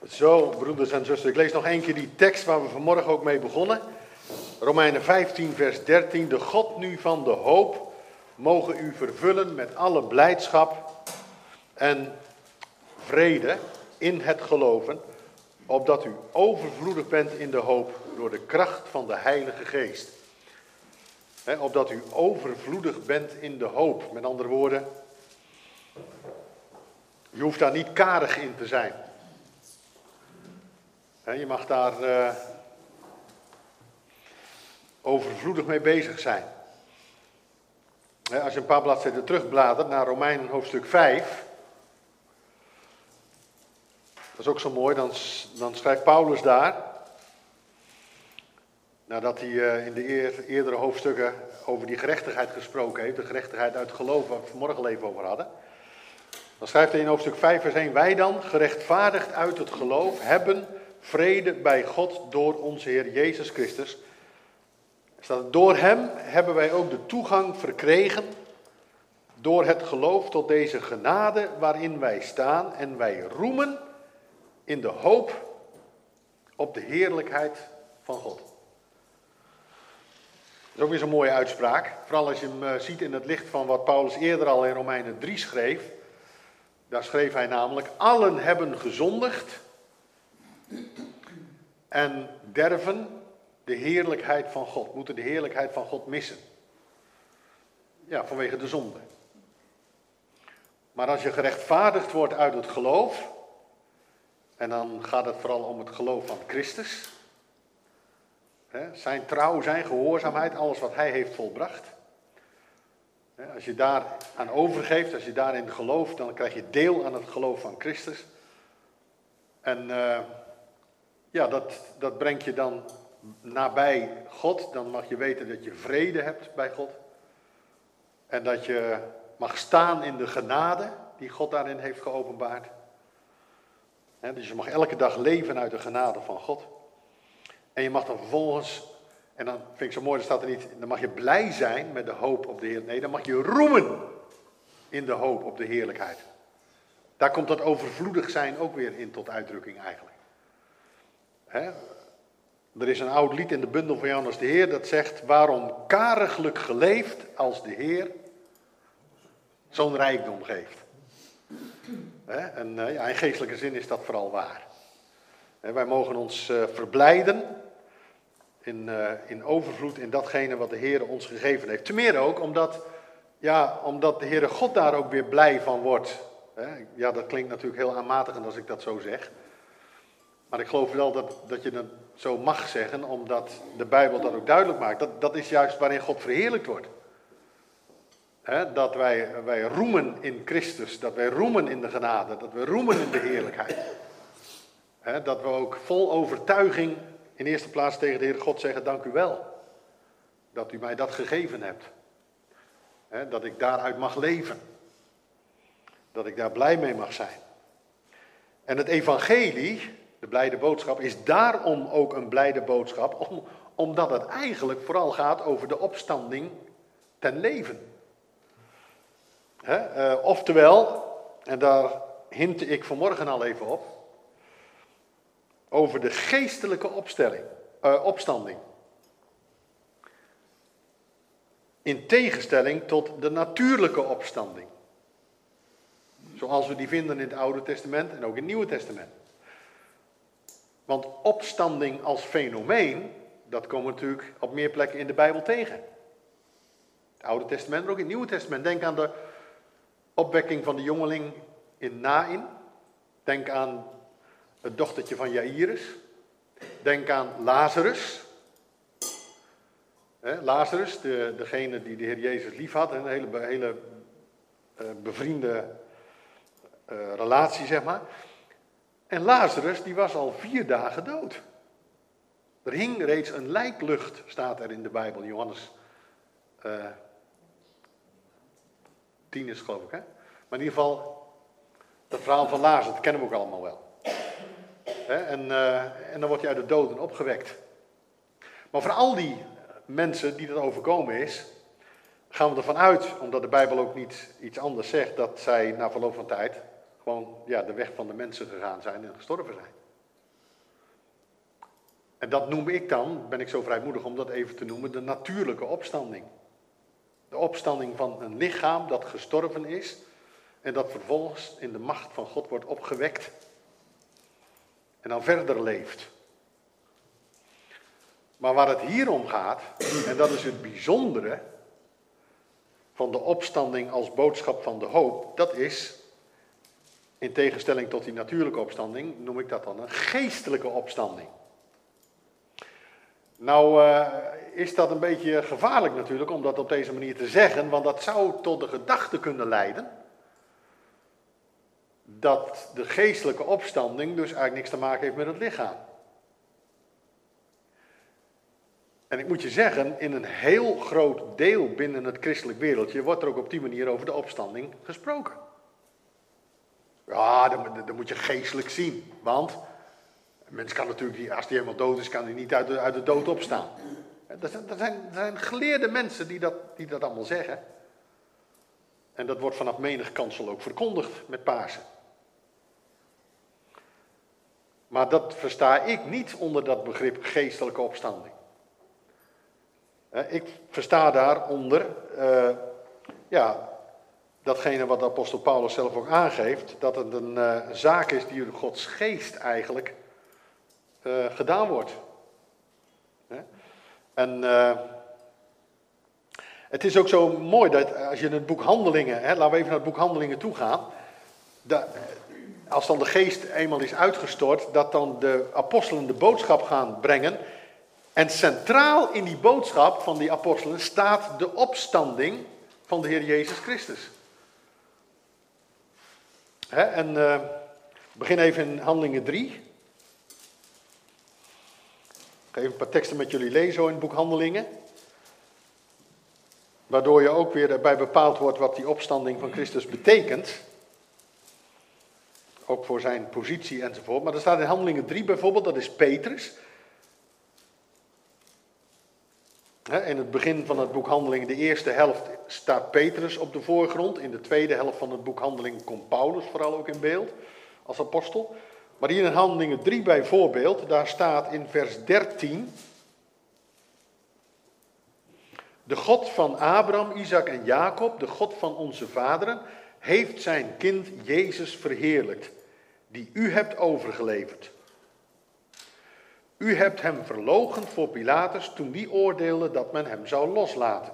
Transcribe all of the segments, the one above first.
Zo, broeders en zusters, ik lees nog één keer die tekst waar we vanmorgen ook mee begonnen. Romeinen 15, vers 13. De God nu van de hoop mogen u vervullen met alle blijdschap en vrede in het geloven, opdat u overvloedig bent in de hoop door de kracht van de Heilige Geest. Opdat u overvloedig bent in de hoop. Met andere woorden, je hoeft daar niet karig in te zijn. Je mag daar overvloedig mee bezig zijn. Als je een paar bladzijden terugbladert naar Romeinen hoofdstuk 5. Dat is ook zo mooi, dan schrijft Paulus daar. Nadat hij in de eerdere hoofdstukken over die gerechtigheid gesproken heeft. De gerechtigheid uit het geloof waar we het vanmorgen al even over hadden. Dan schrijft hij in hoofdstuk 5 vers 1. Wij dan, gerechtvaardigd uit het geloof, hebben vrede bij God door onze Heer Jezus Christus. Door hem hebben wij ook de toegang verkregen door het geloof tot deze genade waarin wij staan. En wij roemen in de hoop op de heerlijkheid van God. Dat is ook weer zo'n mooie uitspraak. Vooral als je hem ziet in het licht van wat Paulus eerder al in Romeinen 3 schreef. Daar schreef hij namelijk, allen hebben gezondigd en derven de heerlijkheid van God. Moeten de heerlijkheid van God missen. Ja, vanwege de zonde. Maar als je gerechtvaardigd wordt uit het geloof, en dan gaat het vooral om het geloof van Christus. Zijn trouw, zijn gehoorzaamheid, alles wat hij heeft volbracht. Als je daar aan overgeeft, als je daarin gelooft, dan krijg je deel aan het geloof van Christus. En dat brengt je dan nabij God. Dan mag je weten dat je vrede hebt bij God. En dat je mag staan in de genade die God daarin heeft geopenbaard. Dus je mag elke dag leven uit de genade van God. En je mag dan vervolgens, en dan vind ik zo mooi, dat staat er niet, dan mag je blij zijn met de hoop op de Heer. Nee, dan mag je roemen in de hoop op de heerlijkheid. Daar komt dat overvloedig zijn ook weer in tot uitdrukking eigenlijk. Er is een oud lied in de bundel van Johannes de Heer dat zegt, waarom kariglijk geleefd als de Heer zo'n rijkdom geeft. En in geestelijke zin is dat vooral waar. Wij mogen ons verblijden in overvloed in datgene wat de Heer ons gegeven heeft. Te meer ook omdat de Heere God daar ook weer blij van wordt. Ja, dat klinkt natuurlijk heel aanmatigend als ik dat zo zeg. Maar ik geloof wel dat je dat zo mag zeggen, omdat de Bijbel dat ook duidelijk maakt. Dat is juist waarin God verheerlijkt wordt. Dat wij roemen in Christus, dat wij roemen in de genade, dat we roemen in de heerlijkheid. Dat we ook vol overtuiging in eerste plaats tegen de Heer God zeggen, dank u wel. Dat u mij dat gegeven hebt. Dat ik daaruit mag leven. Dat ik daar blij mee mag zijn. En het evangelie, de blijde boodschap, is daarom ook een blijde boodschap. Omdat het eigenlijk vooral gaat over de opstanding ten leven. Oftewel, en daar hintte ik vanmorgen al even op, over de geestelijke opstanding. In tegenstelling tot de natuurlijke opstanding. Zoals we die vinden in het Oude Testament en ook in het Nieuwe Testament. Want opstanding als fenomeen, dat komen we natuurlijk op meer plekken in de Bijbel tegen. Het Oude Testament, maar ook in het Nieuwe Testament. Denk aan de opwekking van de jongeling in Naïn. Denk aan het dochtertje van Jairus. Denk aan Lazarus. Lazarus, degene die de Heer Jezus lief had. Een hele bevriende relatie, zeg maar. En Lazarus, die was al 4 dagen dood. Er hing reeds een lijklucht, staat er in de Bijbel. Johannes 10 is het, geloof ik, hè? Maar in ieder geval, dat verhaal van Lazarus, dat kennen we ook allemaal wel. En dan wordt hij uit de doden opgewekt. Maar voor al die mensen die dat overkomen is, gaan we ervan uit, omdat de Bijbel ook niet iets anders zegt, dat zij na verloop van tijd gewoon de weg van de mensen gegaan zijn en gestorven zijn. En dat noem ik dan, ben ik zo vrijmoedig om dat even te noemen, de natuurlijke opstanding. De opstanding van een lichaam dat gestorven is en dat vervolgens in de macht van God wordt opgewekt en dan verder leeft. Maar waar het hier om gaat, en dat is het bijzondere van de opstanding als boodschap van de hoop, dat is, in tegenstelling tot die natuurlijke opstanding, noem ik dat dan een geestelijke opstanding. Nou is dat een beetje gevaarlijk natuurlijk om dat op deze manier te zeggen, want dat zou tot de gedachte kunnen leiden dat de geestelijke opstanding dus eigenlijk niks te maken heeft met het lichaam. En ik moet je zeggen, in een heel groot deel binnen het christelijk wereldje wordt er ook op die manier over de opstanding gesproken. Ja, dat moet je geestelijk zien, want een mens kan natuurlijk, als hij helemaal dood is, kan hij niet uit de dood opstaan. Er zijn geleerde mensen die dat allemaal zeggen. En dat wordt vanaf menig kansel ook verkondigd met Pasen. Maar dat versta ik niet onder dat begrip geestelijke opstanding. Ik versta daaronder, datgene wat de apostel Paulus zelf ook aangeeft, dat het een zaak is die door Gods geest eigenlijk gedaan wordt. En het is ook zo mooi dat als je in het boek Handelingen, laten we even naar het boek Handelingen toe gaan, als dan de geest eenmaal is uitgestort, dat dan de apostelen de boodschap gaan brengen. En centraal in die boodschap van die apostelen staat de opstanding van de Heer Jezus Christus. We beginnen even in Handelingen 3. Ik ga even een paar teksten met jullie lezen in het boek Handelingen. Waardoor je ook weer erbij bepaald wordt wat die opstanding van Christus betekent. Ook voor zijn positie enzovoort. Maar er staat in Handelingen 3 bijvoorbeeld, dat is Petrus. In het begin van het boek Handelingen, de eerste helft, staat Petrus op de voorgrond. In de tweede helft van het boek Handelingen komt Paulus vooral ook in beeld als apostel. Maar hier in Handelingen 3 bijvoorbeeld, daar staat in vers 13... De God van Abraham, Isaac en Jacob, de God van onze vaderen, heeft zijn kind Jezus verheerlijkt, die u hebt overgeleverd. U hebt hem verloochend voor Pilatus toen die oordeelde dat men hem zou loslaten.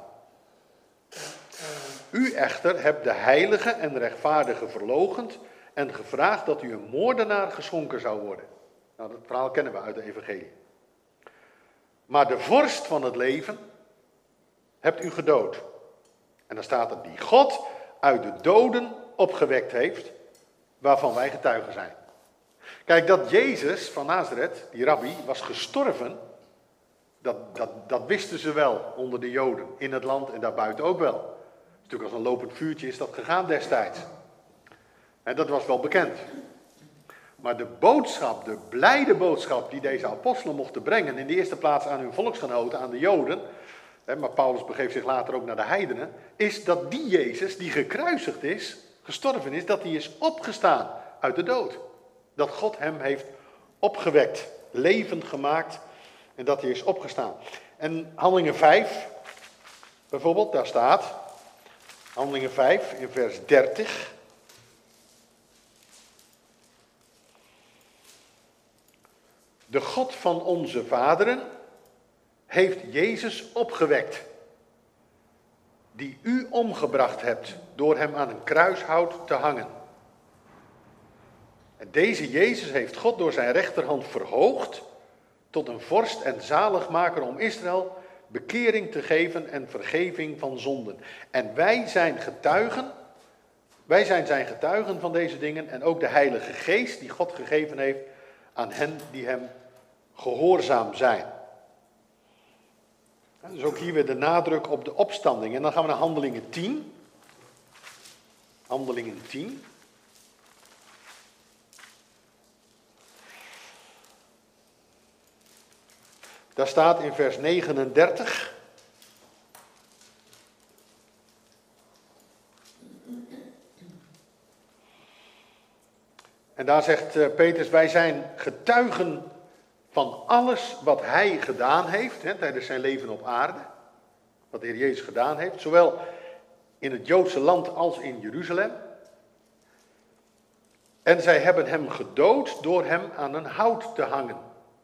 U echter hebt de heilige en rechtvaardige verloochend en gevraagd dat u een moordenaar geschonken zou worden. Nou, dat verhaal kennen we uit de evangelie. Maar de vorst van het leven hebt u gedood. En dan staat er die God uit de doden opgewekt heeft, waarvan wij getuigen zijn. Kijk, dat Jezus van Nazareth, die rabbi, was gestorven, dat wisten ze wel onder de Joden, in het land en daarbuiten ook wel. Natuurlijk als een lopend vuurtje is dat gegaan destijds. En dat was wel bekend. Maar de boodschap, de blijde boodschap die deze apostelen mochten brengen, in de eerste plaats aan hun volksgenoten, aan de Joden, maar Paulus begeeft zich later ook naar de heidenen, is dat die Jezus, die gekruisigd is, gestorven is, dat hij is opgestaan uit de dood. Dat God hem heeft opgewekt, levend gemaakt en dat hij is opgestaan. En Handelingen 5, bijvoorbeeld, daar staat, Handelingen 5 in vers 30. De God van onze vaderen heeft Jezus opgewekt, die u omgebracht hebt door hem aan een kruishout te hangen. En deze Jezus heeft God door zijn rechterhand verhoogd tot een vorst en zaligmaker om Israël bekering te geven en vergeving van zonden. En wij zijn zijn getuigen van deze dingen en ook de Heilige Geest die God gegeven heeft aan hen die hem gehoorzaam zijn. Dus ook hier weer de nadruk op de opstanding. En dan gaan we naar Handelingen 10. Handelingen 10. Daar staat in vers 39. En daar zegt Petrus, wij zijn getuigen van alles wat hij gedaan heeft, tijdens zijn leven op aarde. Wat de Heer Jezus gedaan heeft, zowel in het Joodse land als in Jeruzalem. En zij hebben hem gedood door hem aan een hout te hangen.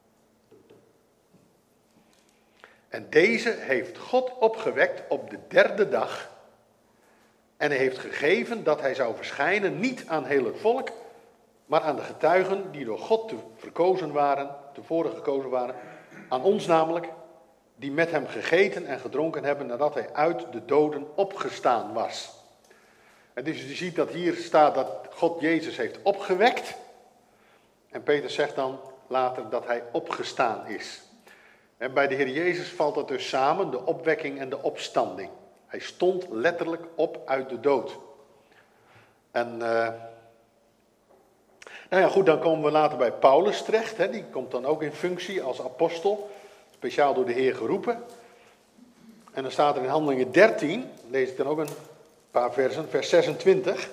En deze heeft God opgewekt op de derde dag. En hij heeft gegeven dat hij zou verschijnen, niet aan heel het volk, maar aan de getuigen die door God tevoren gekozen waren. Aan ons namelijk, die met hem gegeten en gedronken hebben nadat hij uit de doden opgestaan was. En dus je ziet dat hier staat dat God Jezus heeft opgewekt. En Peter zegt dan later dat hij opgestaan is. En bij de Heer Jezus valt dat dus samen, de opwekking en de opstanding. Hij stond letterlijk op uit de dood. En nou ja, goed, dan komen we later bij Paulus terecht. Die komt dan ook in functie als apostel, speciaal door de Heer geroepen. En dan staat er in Handelingen 13, lees ik dan ook een paar versen, vers 26.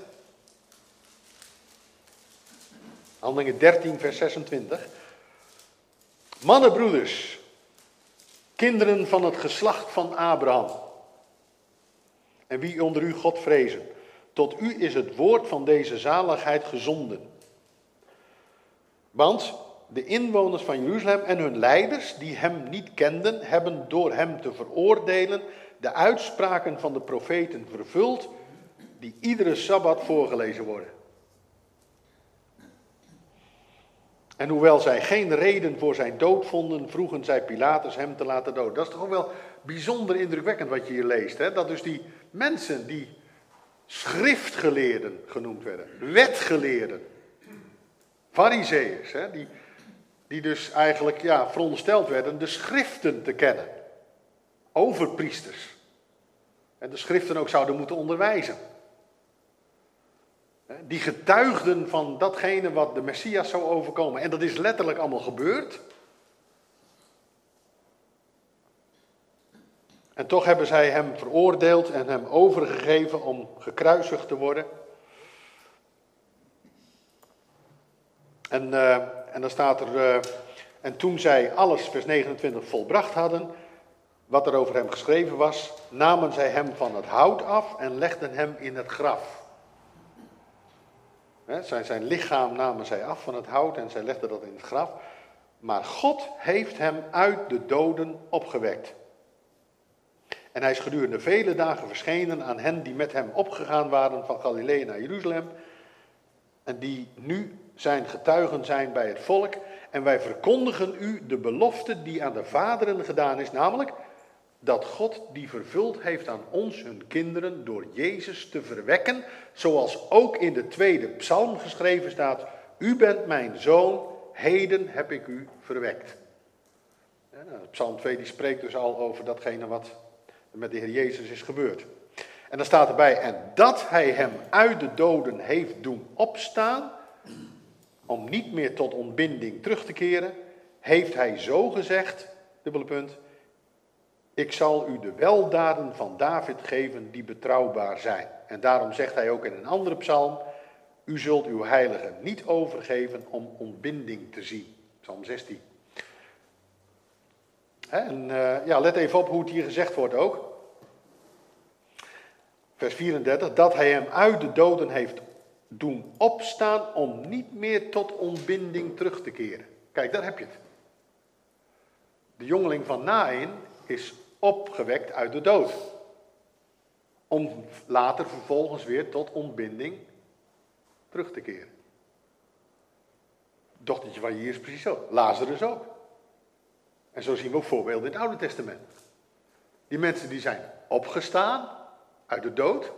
Handelingen 13, vers 26. Mannen, broeders, kinderen van het geslacht van Abraham. En wie onder u God vrezen. Tot u is het woord van deze zaligheid gezonden. Want de inwoners van Jeruzalem en hun leiders, die hem niet kenden, hebben door hem te veroordelen de uitspraken van de profeten vervuld, die iedere Sabbat voorgelezen worden. En hoewel zij geen reden voor zijn dood vonden, vroegen zij Pilatus hem te laten doden. Dat is toch ook wel bijzonder indrukwekkend wat je hier leest. Dat dus die mensen die schriftgeleerden genoemd werden, wetgeleerden, farizeeërs, die dus eigenlijk verondersteld werden de schriften te kennen. Overpriesters. En de schriften ook zouden moeten onderwijzen. Die getuigden van datgene wat de Messias zou overkomen. En dat is letterlijk allemaal gebeurd. En toch hebben zij hem veroordeeld en hem overgegeven om gekruisigd te worden. En dan staat er, en toen zij alles, vers 29, volbracht hadden, wat er over hem geschreven was, namen zij hem van het hout af en legden hem in het graf. Zijn lichaam namen zij af van het hout en zij legden dat in het graf. Maar God heeft hem uit de doden opgewekt. En hij is gedurende vele dagen verschenen aan hen die met hem opgegaan waren van Galilea naar Jeruzalem. En die nu zijn getuigen zijn bij het volk. En wij verkondigen u de belofte die aan de vaderen gedaan is, namelijk dat God die vervuld heeft aan ons, hun kinderen, door Jezus te verwekken, zoals ook in de tweede psalm geschreven staat, u bent mijn zoon, heden heb ik u verwekt. Psalm 2 die spreekt dus al over datgene wat met de Heer Jezus is gebeurd. En dan staat erbij, en dat hij hem uit de doden heeft doen opstaan, om niet meer tot ontbinding terug te keren, heeft hij zo gezegd, dubbele punt, ik zal u de weldaden van David geven die betrouwbaar zijn. En daarom zegt hij ook in een andere psalm, u zult uw heilige niet overgeven om ontbinding te zien. Psalm 16. Let even op hoe het hier gezegd wordt ook. Vers 34, dat hij hem uit de doden heeft doen opstaan om niet meer tot ontbinding terug te keren. Kijk, daar heb je het. De jongeling van Naïn is opgewekt uit de dood. Om later vervolgens weer tot ontbinding terug te keren. Het dochtertje van Jairus precies zo. Lazarus ook. En zo zien we ook voorbeelden in het Oude Testament. Die mensen die zijn opgestaan uit de dood.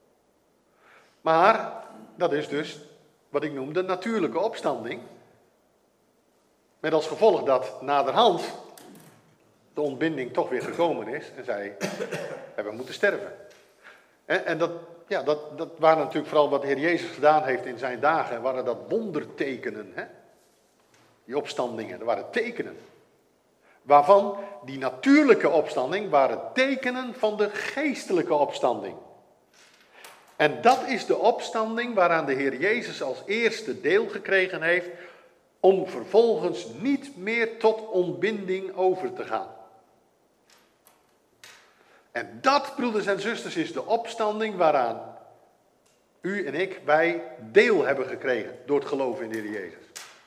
Maar dat is dus wat ik noem de natuurlijke opstanding. Met als gevolg dat naderhand de ontbinding toch weer gekomen is en zij hebben moeten sterven. En dat waren natuurlijk vooral wat de Heer Jezus gedaan heeft in zijn dagen, waren dat wondertekenen. Die opstandingen, dat waren tekenen. Waarvan die natuurlijke opstanding waren tekenen van de geestelijke opstanding. En dat is de opstanding waaraan de Heer Jezus als eerste deel gekregen heeft, om vervolgens niet meer tot ontbinding over te gaan. En dat, broeders en zusters, is de opstanding waaraan u en ik, wij deel hebben gekregen door het geloof in de Heer Jezus.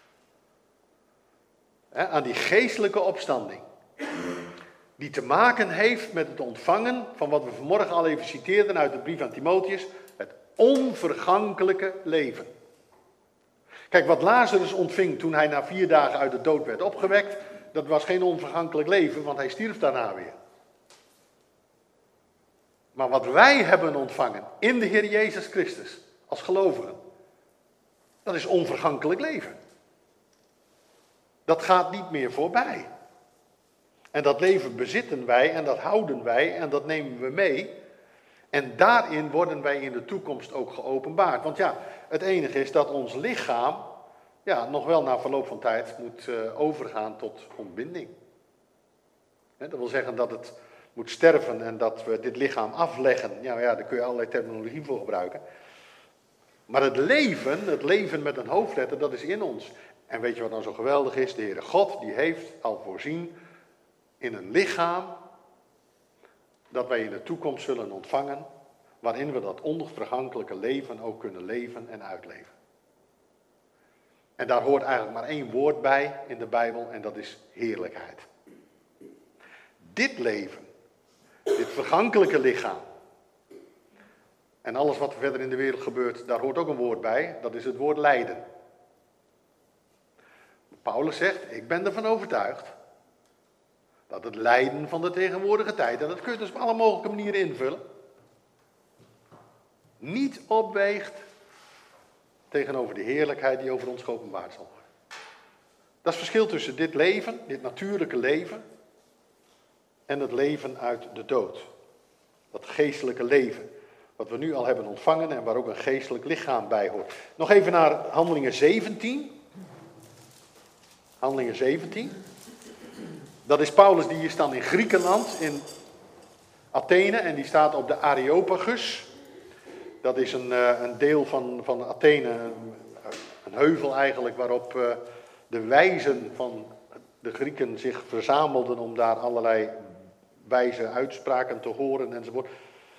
Aan die geestelijke opstanding. Die te maken heeft met het ontvangen van wat we vanmorgen al even citeerden uit de brief aan Timotheus. Het onvergankelijke leven. Kijk, wat Lazarus ontving toen hij na 4 dagen uit de dood werd opgewekt. Dat was geen onvergankelijk leven, want hij stierf daarna weer. Maar wat wij hebben ontvangen in de Heer Jezus Christus als gelovigen. Dat is onvergankelijk leven. Dat gaat niet meer voorbij. En dat leven bezitten wij en dat houden wij en dat nemen we mee. En daarin worden wij in de toekomst ook geopenbaard. Want ja, het enige is dat ons lichaam nog wel na verloop van tijd moet overgaan tot ontbinding. Dat wil zeggen dat het moet sterven en dat we dit lichaam afleggen. Daar kun je allerlei terminologie voor gebruiken. Maar het leven met een hoofdletter, dat is in ons. En weet je wat nou zo geweldig is? De Heere God, die heeft al voorzien in een lichaam dat wij in de toekomst zullen ontvangen, waarin we dat onvergankelijke leven ook kunnen leven en uitleven. En daar hoort eigenlijk maar 1 woord bij in de Bijbel en dat is heerlijkheid. Dit leven, dit vergankelijke lichaam en alles wat er verder in de wereld gebeurt, daar hoort ook een woord bij, dat is het woord lijden. Paulus zegt, ik ben ervan overtuigd dat het lijden van de tegenwoordige tijd, en dat kun je dus op alle mogelijke manieren invullen, niet opweegt tegenover de heerlijkheid die over ons geopenbaard zal worden. Dat is het verschil tussen dit leven, dit natuurlijke leven, en het leven uit de dood. Dat geestelijke leven, wat we nu al hebben ontvangen en waar ook een geestelijk lichaam bij hoort. Nog even naar Handelingen 17. Handelingen 17. Dat is Paulus, die is dan in Griekenland, in Athene, en die staat op de Areopagus. Dat is een deel van Athene, een heuvel eigenlijk, waarop de wijzen van de Grieken zich verzamelden om daar allerlei wijze uitspraken te horen enzovoort.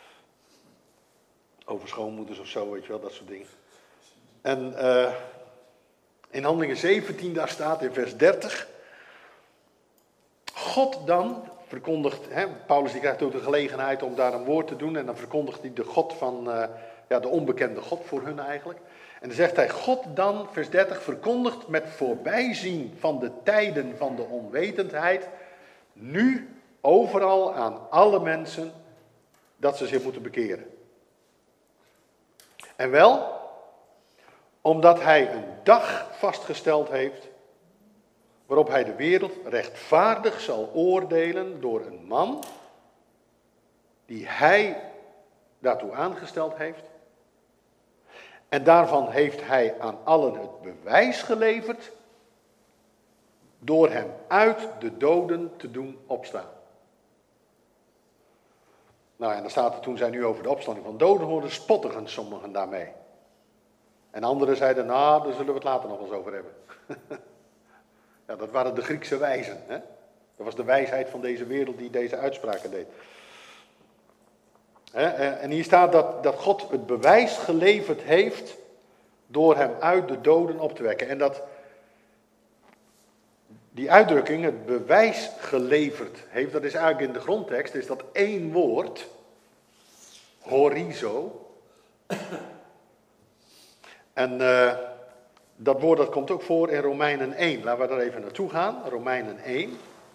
Over schoonmoeders of zo, weet je wel, dat soort dingen. En in Handelingen 17, daar staat in vers 30... God dan verkondigt, Paulus die krijgt ook de gelegenheid om daar een woord te doen. En dan verkondigt hij de God van, de onbekende God voor hun eigenlijk. En dan zegt hij, God dan, vers 30, verkondigt met voorbijzien van de tijden van de onwetendheid. Nu overal aan alle mensen dat ze zich moeten bekeren. En wel, omdat hij een dag vastgesteld heeft waarop hij de wereld rechtvaardig zal oordelen door een man die hij daartoe aangesteld heeft. En daarvan heeft hij aan allen het bewijs geleverd door hem uit de doden te doen opstaan. Nou, en dan staat er, toen zij nu over de opstanding van doden hoorden, spottigen sommigen daarmee. En anderen zeiden, nou, daar zullen we het later nog eens over hebben. Ja, dat waren de Griekse wijzen. Hè? Dat was de wijsheid van deze wereld die deze uitspraken deed. En hier staat dat God het bewijs geleverd heeft door hem uit de doden op te wekken. En die uitdrukking, het bewijs geleverd heeft, dat is eigenlijk in de grondtekst, is dat 1 woord, horizo. En dat woord dat komt ook voor in Romeinen 1. Laten we daar even naartoe gaan, Romeinen 1.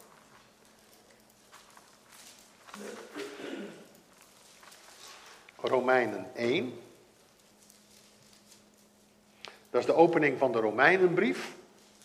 Romeinen 1. Dat is de opening van de Romeinenbrief.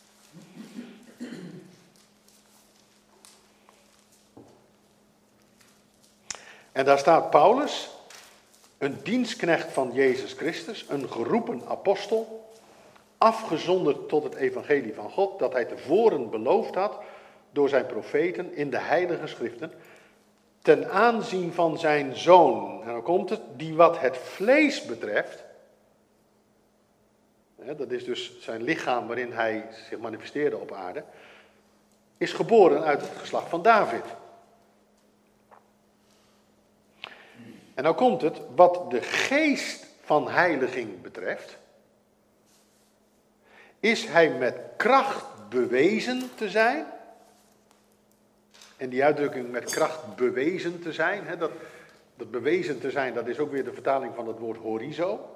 En daar staat Paulus, een dienstknecht van Jezus Christus, een geroepen apostel, afgezonderd tot het evangelie van God, dat hij tevoren beloofd had door zijn profeten in de heilige schriften, ten aanzien van zijn zoon, en dan komt het, die wat het vlees betreft, dat is dus zijn lichaam waarin hij zich manifesteerde op aarde, is geboren uit het geslacht van David. En nou komt het, wat de geest van heiliging betreft, is hij met kracht bewezen te zijn. En die uitdrukking met kracht bewezen te zijn, dat bewezen te zijn, dat is ook weer de vertaling van het woord horizo.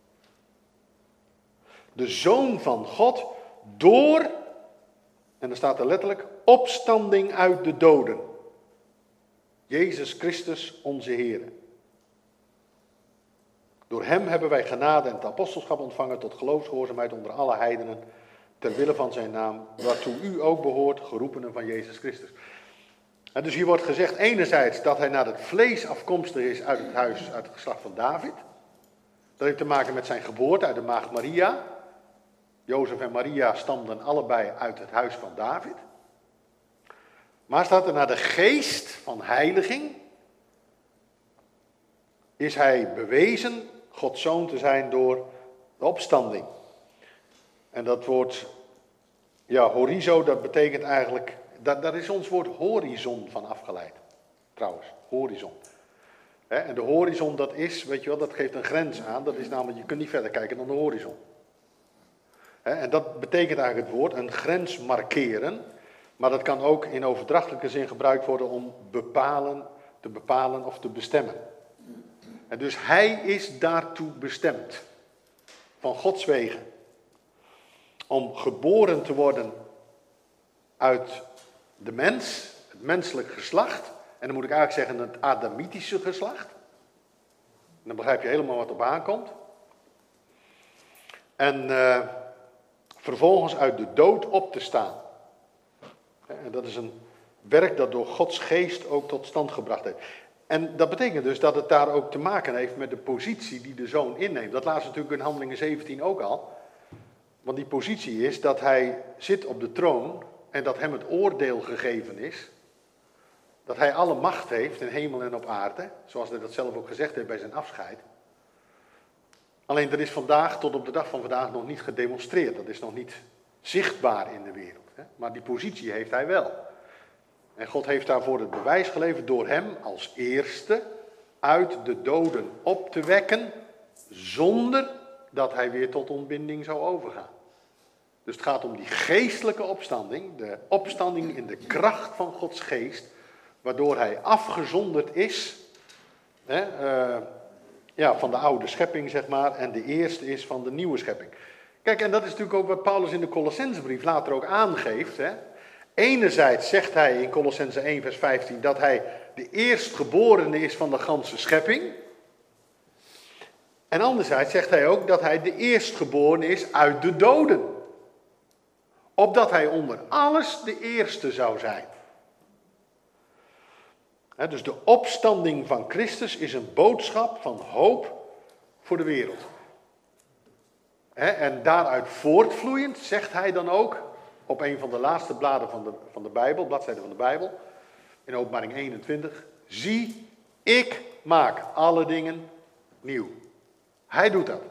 De Zoon van God door, en dan staat er letterlijk, opstanding uit de doden. Jezus Christus onze Heer. Door hem hebben wij genade en het apostelschap ontvangen tot geloofsgehoorzaamheid onder alle heidenen, ter wille van zijn naam, waartoe u ook behoort, geroepenen van Jezus Christus. En dus hier wordt gezegd enerzijds dat hij naar het vlees afkomstig is uit het huis, uit het geslacht van David. Dat heeft te maken met zijn geboorte uit de maagd Maria. Jozef en Maria stamden allebei uit het huis van David. Maar staat er naar de geest van heiliging, is hij bewezen Gods zoon te zijn door de opstanding. En dat woord, horizo, dat betekent eigenlijk, daar is ons woord horizon van afgeleid. Trouwens, horizon. En de horizon, dat is, weet je wel, dat geeft een grens aan. Dat is namelijk, je kunt niet verder kijken dan de horizon. En dat betekent eigenlijk het woord, een grens markeren. Maar dat kan ook in overdrachtelijke zin gebruikt worden om te bepalen of te bestemmen. En dus hij is daartoe bestemd. Van Gods wegen. Om geboren te worden uit de mens, het menselijk geslacht. En dan moet ik eigenlijk zeggen het Adamitische geslacht. En dan begrijp je helemaal wat op aankomt. En vervolgens uit de dood op te staan. En dat is een werk dat door Gods geest ook tot stand gebracht heeft. En dat betekent dus dat het daar ook te maken heeft met de positie die de zoon inneemt. Dat laat ze natuurlijk in Handelingen 17 ook al. Want die positie is dat hij zit op de troon en dat hem het oordeel gegeven is. Dat hij alle macht heeft in hemel en op aarde. Zoals hij dat zelf ook gezegd heeft bij zijn afscheid. Alleen er is vandaag, tot op de dag van vandaag, nog niet gedemonstreerd. Dat is nog niet zichtbaar in de wereld. Maar die positie heeft hij wel. En God heeft daarvoor het bewijs geleverd door hem als eerste uit de doden op te wekken, zonder dat hij weer tot ontbinding zou overgaan. Dus het gaat om die geestelijke opstanding, de opstanding in de kracht van Gods geest, waardoor hij afgezonderd is van de oude schepping, zeg maar, en de eerste is van de nieuwe schepping. Kijk, en dat is natuurlijk ook wat Paulus in de Colossensebrief later ook aangeeft. Enerzijds zegt hij in Colossense 1 vers 15 dat hij de eerstgeborene is van de ganse schepping. En anderzijds zegt hij ook dat hij de eerstgeborene is uit de doden. Opdat hij onder alles de eerste zou zijn. Dus de opstanding van Christus is een boodschap van hoop voor de wereld. En daaruit voortvloeiend zegt hij dan ook op een van de laatste bladen van de Bijbel, bladzijden van de Bijbel, in Openbaring 21, zie, ik maak alle dingen nieuw. Hij doet dat.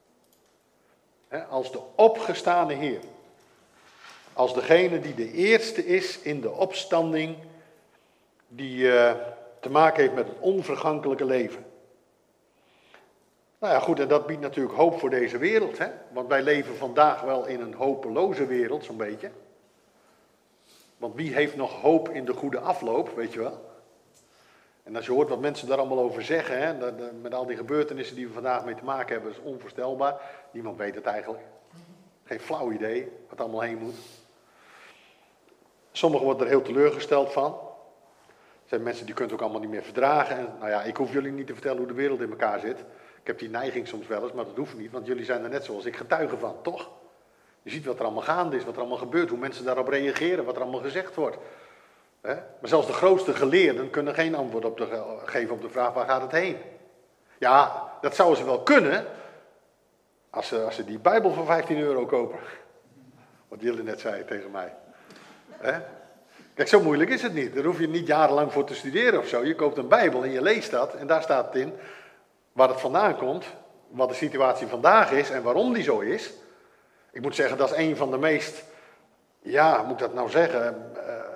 Als de opgestane Heer. Als degene die de eerste is in de opstanding, die te maken heeft met het onvergankelijke leven. Nou ja, goed, en dat biedt natuurlijk hoop voor deze wereld, want wij leven vandaag wel in een hopeloze wereld, zo'n beetje. Want wie heeft nog hoop in de goede afloop, weet je wel? En als je hoort wat mensen daar allemaal over zeggen, met al die gebeurtenissen die we vandaag mee te maken hebben, is onvoorstelbaar. Niemand weet het eigenlijk. Geen flauw idee wat allemaal heen moet. Sommigen worden er heel teleurgesteld van. Er zijn mensen die kunt ook allemaal niet meer verdragen. En, nou ja, ik hoef jullie niet te vertellen hoe de wereld in elkaar zit. Ik heb die neiging soms wel eens, maar dat hoeft niet, want jullie zijn er net zoals ik getuigen van, toch? Je ziet wat er allemaal gaande is, wat er allemaal gebeurt, hoe mensen daarop reageren, wat er allemaal gezegd wordt. Maar zelfs de grootste geleerden kunnen geen antwoord geven op de vraag, waar gaat het heen? Ja, dat zouden ze wel kunnen, als ze die Bijbel voor €15 kopen. Wat jullie net zei tegen mij. Kijk, zo moeilijk is het niet. Daar hoef je niet jarenlang voor te studeren of zo. Je koopt een Bijbel en je leest dat en daar staat het in waar het vandaan komt, wat de situatie vandaag is en waarom die zo is. Ik moet zeggen, dat is een van de meest, ja, hoe moet ik dat nou zeggen,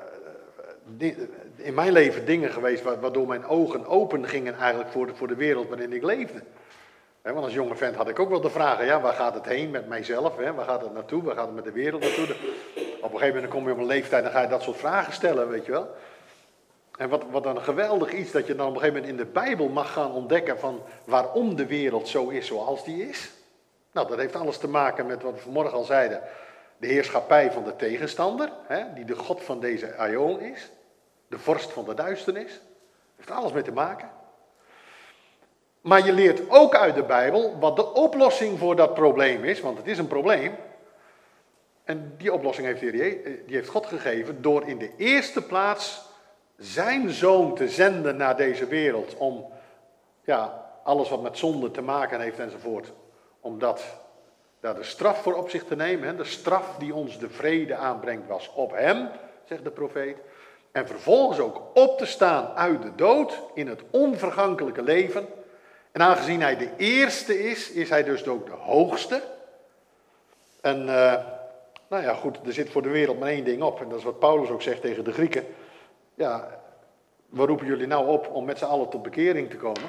in mijn leven dingen geweest waardoor mijn ogen open gingen eigenlijk voor de wereld waarin ik leefde. Want als jonge vent had ik ook wel de vragen, ja, waar gaat het heen met mijzelf? Waar gaat het naartoe? Waar gaat het met de wereld naartoe? Op een gegeven moment kom je op een leeftijd en dan ga je dat soort vragen stellen, weet je wel. En wat een geweldig iets dat je dan op een gegeven moment in de Bijbel mag gaan ontdekken van waarom de wereld zo is zoals die is. Nou, dat heeft alles te maken met wat we vanmorgen al zeiden. De heerschappij van de tegenstander, die de God van deze aion is. De vorst van de duisternis. Heeft er alles mee te maken. Maar je leert ook uit de Bijbel wat de oplossing voor dat probleem is. Want het is een probleem. En die oplossing heeft God gegeven door in de eerste plaats zijn zoon te zenden naar deze wereld. Om alles wat met zonde te maken heeft enzovoort. Om daar de straf voor op zich te nemen. De straf die ons de vrede aanbrengt was op hem, zegt de profeet. En vervolgens ook op te staan uit de dood in het onvergankelijke leven. En aangezien hij de eerste is hij dus ook de hoogste. En goed, er zit voor de wereld maar één ding op. En dat is wat Paulus ook zegt tegen de Grieken. Ja, we roepen jullie nou op om met z'n allen tot bekering te komen.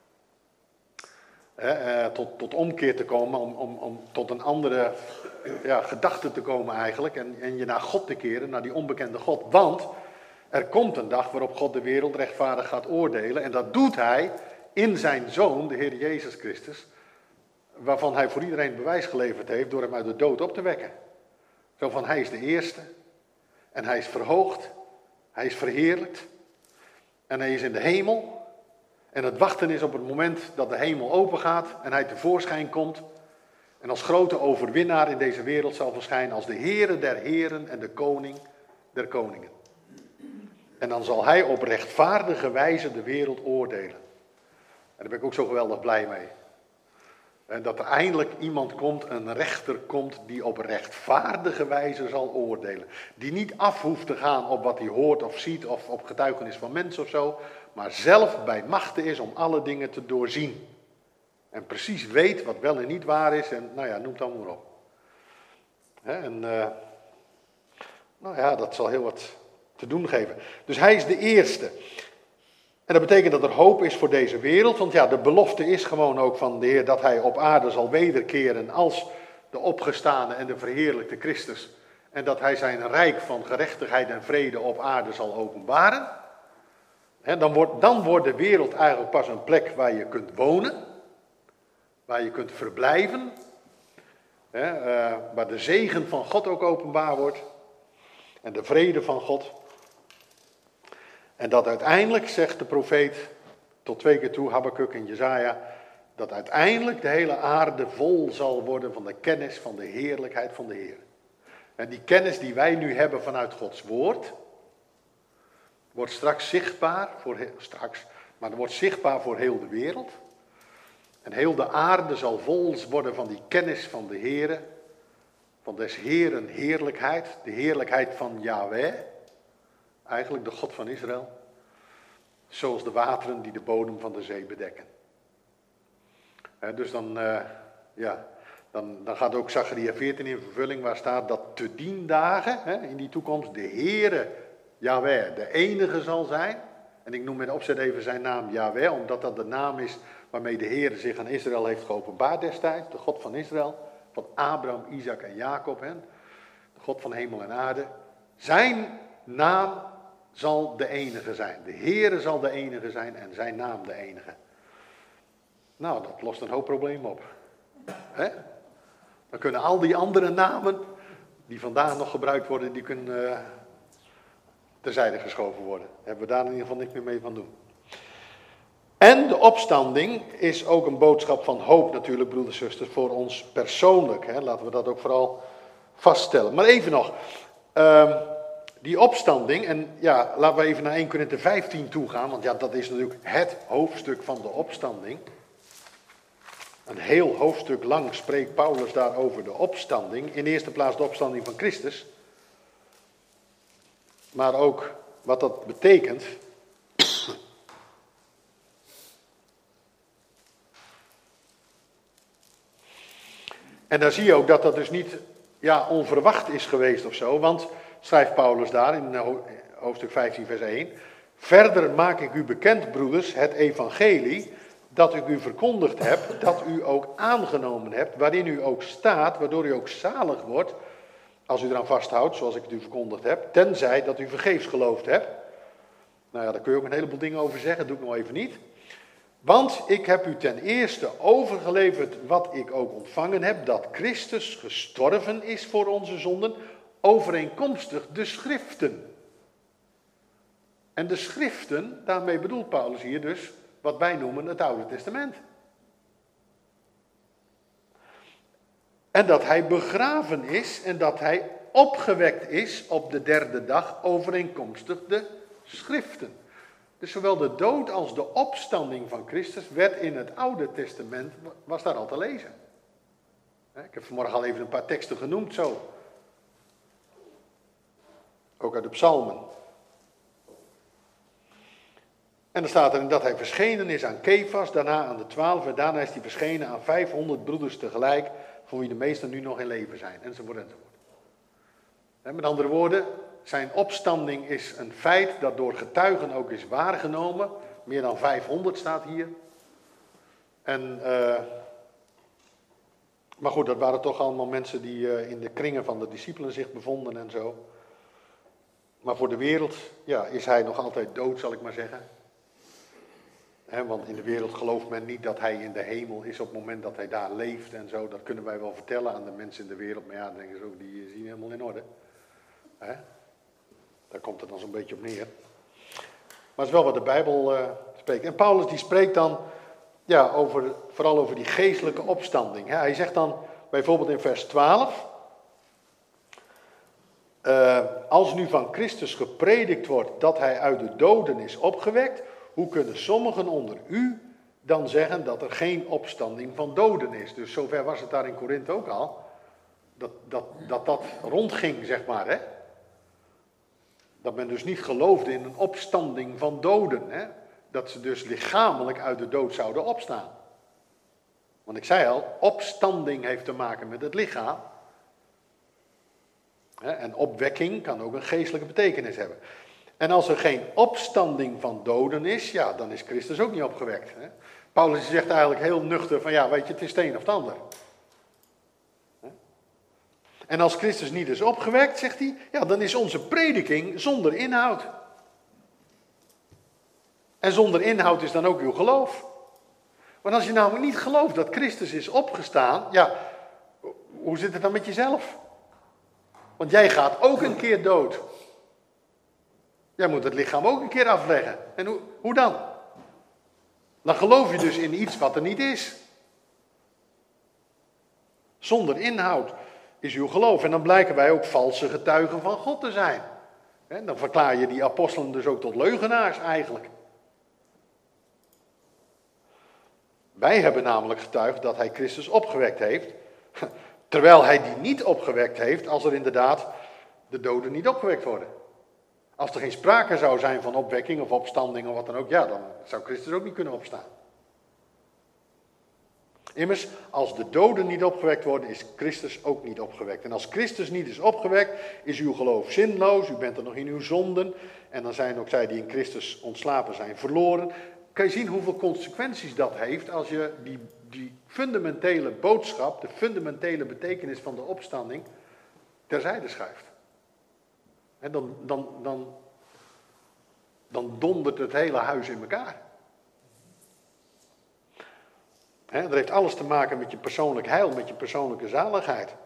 Tot omkeer te komen, om tot een andere gedachte te komen eigenlijk. En je naar God te keren, naar die onbekende God. Want er komt een dag waarop God de wereld rechtvaardig gaat oordelen. En dat doet hij in zijn Zoon, de Heer Jezus Christus. Waarvan hij voor iedereen bewijs geleverd heeft door hem uit de dood op te wekken. Zo van, hij is de eerste. En hij is verhoogd. Hij is verheerlijkt. En hij is in de hemel. En het wachten is op het moment dat de hemel open gaat en hij tevoorschijn komt. En als grote overwinnaar in deze wereld zal verschijnen als de Heere der heren en de koning der koningen. En dan zal hij op rechtvaardige wijze de wereld oordelen. En daar ben ik ook zo geweldig blij mee. En dat er eindelijk iemand komt, een rechter komt, die op rechtvaardige wijze zal oordelen. Die niet af hoeft te gaan op wat hij hoort of ziet of op getuigenis van mensen of zo. Maar zelf bij machte is om alle dingen te doorzien. En precies weet wat wel en niet waar is. En noem het dan maar op. Dat zal heel wat te doen geven. Dus hij is de eerste. En dat betekent dat er hoop is voor deze wereld. Want de belofte is gewoon ook van de Heer dat hij op aarde zal wederkeren als de opgestane en de verheerlijkte Christus. En dat hij zijn rijk van gerechtigheid en vrede op aarde zal openbaren. Dan wordt de wereld eigenlijk pas een plek waar je kunt wonen. Waar je kunt verblijven. Waar de zegen van God ook openbaar wordt. En de vrede van God. En dat uiteindelijk, zegt de profeet tot 2 keer toe, Habakuk en Jesaja, dat uiteindelijk de hele aarde vol zal worden van de kennis van de heerlijkheid van de Heer. En die kennis die wij nu hebben vanuit Gods woord, wordt straks zichtbaar, maar het wordt zichtbaar voor heel de wereld. En heel de aarde zal vol worden van die kennis van de Heer, van des Heeren heerlijkheid, de heerlijkheid van Yahweh. Eigenlijk de God van Israël. Zoals de wateren die de bodem van de zee bedekken. Dus dan gaat ook Zacharia 14 in vervulling. Waar staat dat te dien dagen in die toekomst de Heere Yahweh de enige zal zijn. En ik noem met opzet even zijn naam Yahweh. Omdat dat de naam is waarmee de Heere zich aan Israël heeft geopenbaard destijds. De God van Israël. Van Abraham, Isaac en Jacob. De God van hemel en aarde. Zijn naam zal de enige zijn. De Heere zal de enige zijn en zijn naam de enige. Nou, dat lost een hoop problemen op. Dan kunnen al die andere namen, die vandaag nog gebruikt worden, die kunnen terzijde geschoven worden. Daar hebben we daar in ieder geval niks meer mee van doen. En de opstanding is ook een boodschap van hoop natuurlijk, broeders en zusters, voor ons persoonlijk. Laten we dat ook vooral vaststellen. Maar even nog... die opstanding, en laten we even naar 1 Korinthe 15 toe gaan, want dat is natuurlijk het hoofdstuk van de opstanding. Een heel hoofdstuk lang spreekt Paulus daar over de opstanding. In de eerste plaats de opstanding van Christus. Maar ook wat dat betekent. En dan zie je ook dat dat dus niet onverwacht is geweest of zo. Want, schrijft Paulus daar in hoofdstuk 15 vers 1. Verder maak ik u bekend, broeders, het evangelie dat ik u verkondigd heb, dat u ook aangenomen hebt, waarin u ook staat, waardoor u ook zalig wordt, als u eraan vasthoudt, zoals ik het u verkondigd heb, tenzij dat u vergeefs geloofd hebt. Nou ja, daar kun je ook een heleboel dingen over zeggen, dat doe ik nog even niet. Want ik heb u ten eerste overgeleverd wat ik ook ontvangen heb, dat Christus gestorven is voor onze zonden, overeenkomstig de schriften. En de schriften, daarmee bedoelt Paulus hier dus wat wij noemen het Oude Testament. En dat hij begraven is en dat hij opgewekt is op de derde dag overeenkomstig de schriften. Dus zowel de dood als de opstanding van Christus werd in het Oude Testament, was daar al te lezen. Ik heb vanmorgen al even een paar teksten genoemd zo. Ook uit de psalmen. En dan staat erin dat hij verschenen is aan Kefas, daarna aan de 12 en daarna is hij verschenen aan 500 broeders tegelijk, van wie de meesten nu nog in leven zijn, enzovoort, enzovoort. Met andere woorden, zijn opstanding is een feit dat door getuigen ook is waargenomen. Meer dan 500 staat hier. Maar goed, dat waren toch allemaal mensen die in de kringen van de discipelen zich bevonden en zo. Maar voor de wereld, is hij nog altijd dood, zal ik maar zeggen. Want in de wereld gelooft men niet dat hij in de hemel is op het moment dat hij daar leeft en zo. Dat kunnen wij wel vertellen aan de mensen in de wereld. Maar dan denken ze ook, die is niet helemaal in orde. Daar komt het dan zo'n beetje op neer. Maar het is wel wat de Bijbel spreekt. En Paulus die spreekt dan vooral over die geestelijke opstanding. Hij zegt dan bijvoorbeeld in vers 12. Als nu van Christus gepredikt wordt dat hij uit de doden is opgewekt, hoe kunnen sommigen onder u dan zeggen dat er geen opstanding van doden is? Dus zover was het daar in Korinthe ook al. Dat rondging, zeg maar. Hè? Dat men dus niet geloofde in een opstanding van doden. Hè? Dat ze dus lichamelijk uit de dood zouden opstaan. Want ik zei al, opstanding heeft te maken met het lichaam. En opwekking kan ook een geestelijke betekenis hebben. En als er geen opstanding van doden is, dan is Christus ook niet opgewekt. Hè? Paulus zegt eigenlijk heel nuchter van, weet je, het is het een of het ander. En als Christus niet is opgewekt, zegt hij, dan is onze prediking zonder inhoud. En zonder inhoud is dan ook uw geloof. Want als je namelijk niet gelooft dat Christus is opgestaan, hoe zit het dan met jezelf? Want jij gaat ook een keer dood. Jij moet het lichaam ook een keer afleggen. En hoe dan? Dan geloof je dus in iets wat er niet is. Zonder inhoud is uw geloof. En dan blijken wij ook valse getuigen van God te zijn. En dan verklaar je die apostelen dus ook tot leugenaars eigenlijk. Wij hebben namelijk getuigd dat hij Christus opgewekt heeft. Terwijl hij die niet opgewekt heeft als er inderdaad de doden niet opgewekt worden. Als er geen sprake zou zijn van opwekking of opstanding of wat dan ook, dan zou Christus ook niet kunnen opstaan. Immers, als de doden niet opgewekt worden, is Christus ook niet opgewekt. En als Christus niet is opgewekt, is uw geloof zinloos, u bent er nog in uw zonden. En dan zijn ook zij die in Christus ontslapen zijn verloren. Kan je zien hoeveel consequenties dat heeft als je die fundamentele boodschap, de fundamentele betekenis van de opstanding, terzijde schuift. En dan dondert het hele huis in elkaar. Dat heeft alles te maken met je persoonlijk heil, met je persoonlijke zaligheid.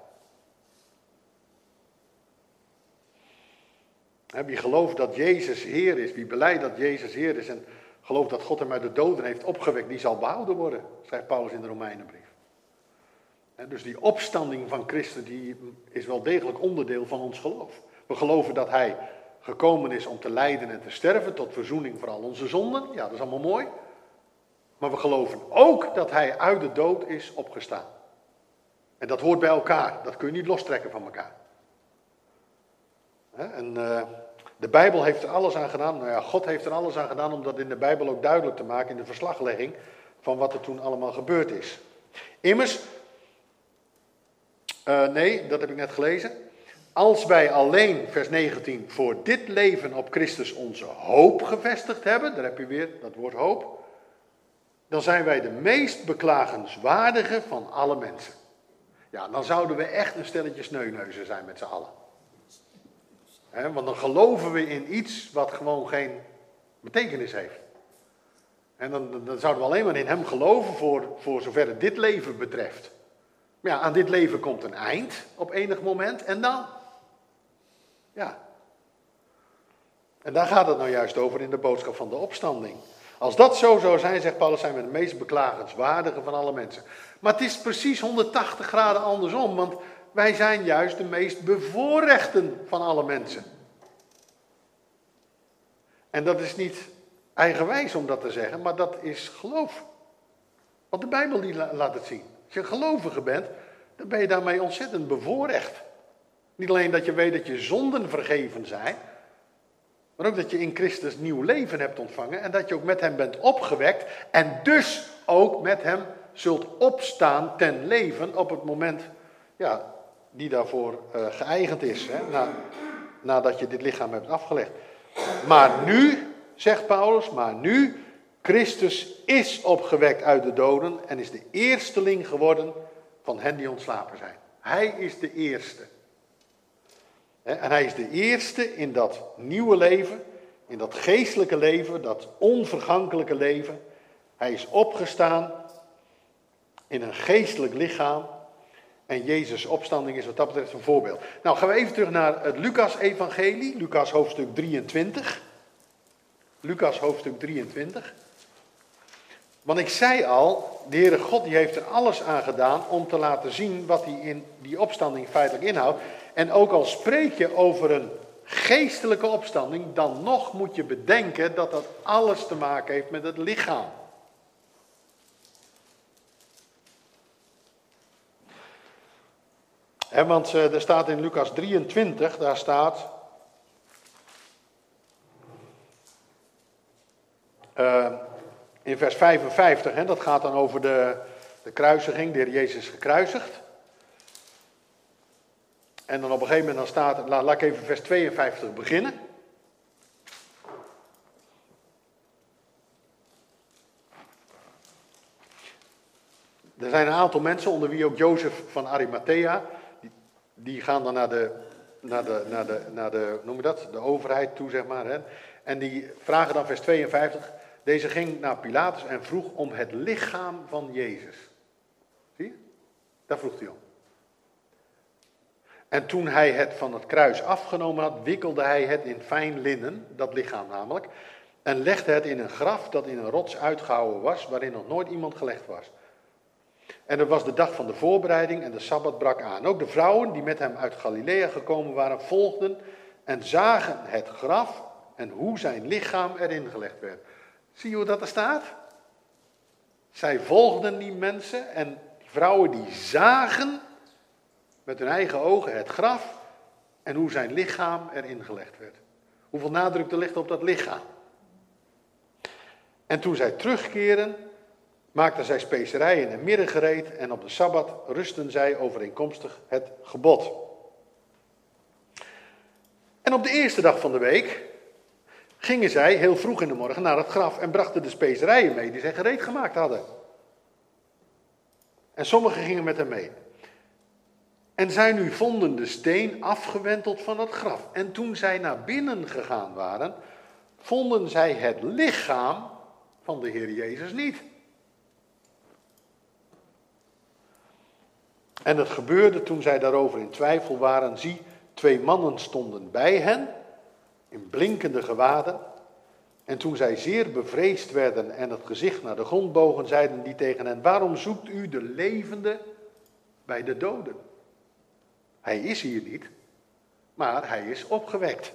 Wie gelooft dat Jezus Heer is, wie beleidt dat Jezus Heer is en gelooft dat God hem uit de doden heeft opgewekt, die zal behouden worden, schrijft Paulus in de Romeinenbrief. Dus die opstanding van Christus die is wel degelijk onderdeel van ons geloof. We geloven dat hij gekomen is om te lijden en te sterven tot verzoening voor al onze zonden. Ja, dat is allemaal mooi. Maar we geloven ook dat hij uit de dood is opgestaan. En dat hoort bij elkaar. Dat kun je niet lostrekken van elkaar. En de Bijbel heeft er alles aan gedaan. God heeft er alles aan gedaan om dat in de Bijbel ook duidelijk te maken in de verslaglegging van wat er toen allemaal gebeurd is. Immers, Nee, dat heb ik net gelezen. Als wij alleen, vers 19, voor dit leven op Christus onze hoop gevestigd hebben, daar heb je weer dat woord hoop, dan zijn wij de meest beklagenswaardige van alle mensen. Ja, dan zouden we echt een stelletje sneuwneuzen zijn met z'n allen. Want dan geloven we in iets wat gewoon geen betekenis heeft. En dan zouden we alleen maar in hem geloven voor zover het dit leven betreft. Maar ja, aan dit leven komt een eind op enig moment en dan? Ja. En daar gaat het nou juist over in de boodschap van de opstanding. Als dat zo zou zijn, zegt Paulus, zijn we de meest beklagenswaardige van alle mensen. Maar het is precies 180 graden andersom, want wij zijn juist de meest bevoorrechten van alle mensen. En dat is niet eigenwijs om dat te zeggen, maar dat is geloof. Want de Bijbel die laat het zien. Als je een gelovige bent, dan ben je daarmee ontzettend bevoorrecht. Niet alleen dat je weet dat je zonden vergeven zijn, maar ook dat je in Christus nieuw leven hebt ontvangen en dat je ook met hem bent opgewekt en dus ook met hem zult opstaan ten leven op het moment die daarvoor geëigend is, nadat je dit lichaam hebt afgelegd. Maar nu, zegt Paulus, Christus is opgewekt uit de doden en is de eersteling geworden van hen die ontslapen zijn. Hij is de eerste. En hij is de eerste in dat nieuwe leven, in dat geestelijke leven, dat onvergankelijke leven. Hij is opgestaan in een geestelijk lichaam. En Jezus' opstanding is wat dat betreft een voorbeeld. Nou gaan we even terug naar het Lucas-evangelie, Lucas hoofdstuk 23. Lucas hoofdstuk 23. Want ik zei al, de Heere God die heeft er alles aan gedaan om te laten zien wat hij in die opstanding feitelijk inhoudt. En ook al spreek je over een geestelijke opstanding, dan nog moet je bedenken dat dat alles te maken heeft met het lichaam. Want er staat in Lucas 23, daar staat in vers 55, dat gaat dan over de kruisiging, de Heer Jezus gekruisigd. En dan op een gegeven moment dan staat, laat ik even vers 52 beginnen. Er zijn een aantal mensen, onder wie ook Jozef van Arimathea, die gaan dan naar de noem je dat, de overheid toe, zeg maar. Hè? En die vragen dan vers 52, deze ging naar Pilatus en vroeg om het lichaam van Jezus. Zie je? Daar vroeg hij om. En toen hij het van het kruis afgenomen had, wikkelde hij het in fijn linnen, dat lichaam namelijk, en legde het in een graf dat in een rots uitgehouwen was, waarin nog nooit iemand gelegd was. En het was de dag van de voorbereiding en de Sabbat brak aan. Ook de vrouwen die met hem uit Galilea gekomen waren, volgden en zagen het graf en hoe zijn lichaam erin gelegd werd. Zie je hoe dat er staat? Zij volgden die mensen en die vrouwen die zagen met hun eigen ogen het graf en hoe zijn lichaam erin gelegd werd. Hoeveel nadruk er ligt op dat lichaam. En toen zij terugkeren, maakten zij specerijen en mirre gereed en op de Sabbat rustten zij overeenkomstig het gebod. En op de eerste dag van de week gingen zij heel vroeg in de morgen naar het graf en brachten de specerijen mee die zij gereed gemaakt hadden. En sommigen gingen met hem mee. En zij nu vonden de steen afgewenteld van het graf. En toen zij naar binnen gegaan waren, vonden zij het lichaam van de Heer Jezus niet. En het gebeurde toen zij daarover in twijfel waren, zie, 2 mannen stonden bij hen, in blinkende gewaden. En toen zij zeer bevreesd werden en het gezicht naar de grond bogen, zeiden die tegen hen, waarom zoekt u de levende bij de doden? Hij is hier niet, maar hij is opgewekt.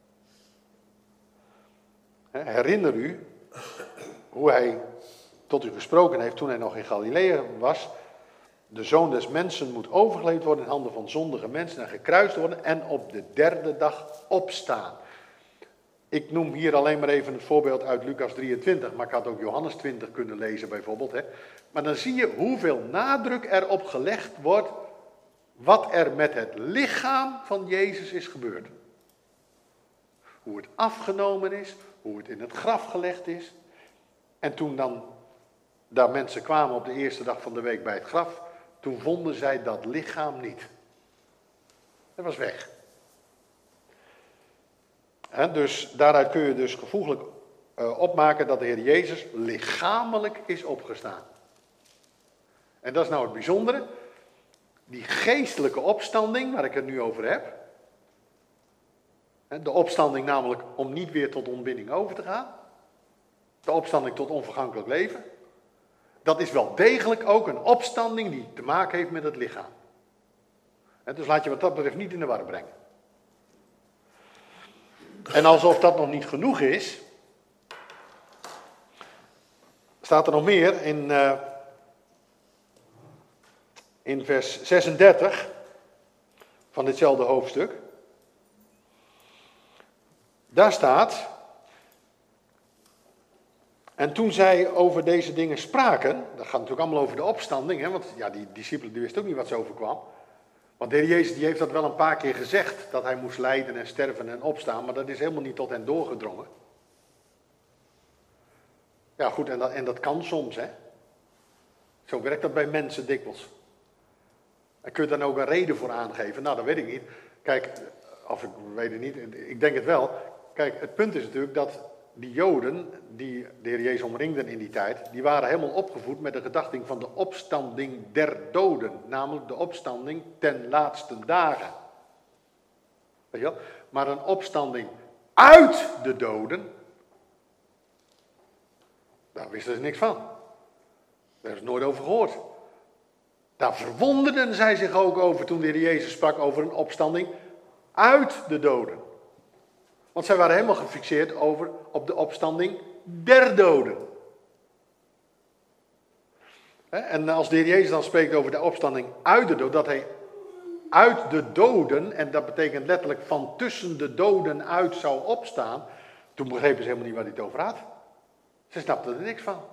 Herinner u hoe hij tot u gesproken heeft toen hij nog in Galilea was. De Zoon des Mensen moet overgeleverd worden in handen van zondige mensen en gekruist worden en op de 3e dag opstaan. Ik noem hier alleen maar even het voorbeeld uit Lucas 23, maar ik had ook Johannes 20 kunnen lezen bijvoorbeeld. Maar dan zie je hoeveel nadruk erop gelegd wordt wat er met het lichaam van Jezus is gebeurd. Hoe het afgenomen is, hoe het in het graf gelegd is. En toen dan daar mensen kwamen op de eerste dag van de week bij het graf, toen vonden zij dat lichaam niet. Het was weg. Dus daaruit kun je dus gevoeglijk opmaken dat de Heer Jezus lichamelijk is opgestaan. En dat is nou het bijzondere. Die geestelijke opstanding, waar ik het nu over heb. De opstanding namelijk om niet weer tot ontbinding over te gaan. De opstanding tot onvergankelijk leven. Dat is wel degelijk ook een opstanding die te maken heeft met het lichaam. Dus laat je wat dat betreft niet in de war brengen. En alsof dat nog niet genoeg is, staat er nog meer in vers 36 van ditzelfde hoofdstuk. Daar staat: en toen zij over deze dingen spraken, dat gaat natuurlijk allemaal over de opstanding, want ja, die discipelen die wisten ook niet wat ze overkwam. Want de Heer Jezus die heeft dat wel een paar keer gezegd, dat hij moest lijden en sterven en opstaan, maar dat is helemaal niet tot hen doorgedrongen. Ja goed, en dat kan soms, hè. Zo werkt dat bij mensen dikwijls. En kun je daar ook een reden voor aangeven? Nou, dat weet ik niet. Kijk, of ik weet het niet, ik denk het wel. Kijk, het punt is natuurlijk dat die Joden, die de Heer Jezus omringden in die tijd, die waren helemaal opgevoed met de gedachting van de opstanding der doden. Namelijk de opstanding ten laatste dagen. Weet je wel? Maar een opstanding uit de doden, daar wisten ze niks van. Daar hebben ze nooit over gehoord. Daar verwonderden zij zich ook over toen de Heer Jezus sprak over een opstanding uit de doden. Want zij waren helemaal gefixeerd op de opstanding der doden. En als de Heer Jezus dan spreekt over de opstanding uit de doden, dat hij uit de doden, en dat betekent letterlijk van tussen de doden uit zou opstaan, toen begrepen ze helemaal niet waar hij het over had. Ze snapten er niks van.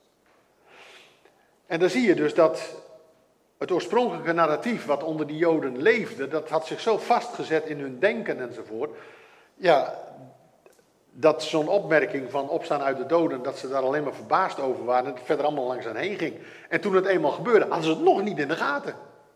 En dan zie je dus dat het oorspronkelijke narratief wat onder die Joden leefde, dat had zich zo vastgezet in hun denken enzovoort. Ja, dat zo'n opmerking van opstaan uit de doden, dat ze daar alleen maar verbaasd over waren en het verder allemaal langs hen heen ging. En toen het eenmaal gebeurde, hadden ze het nog niet in de gaten.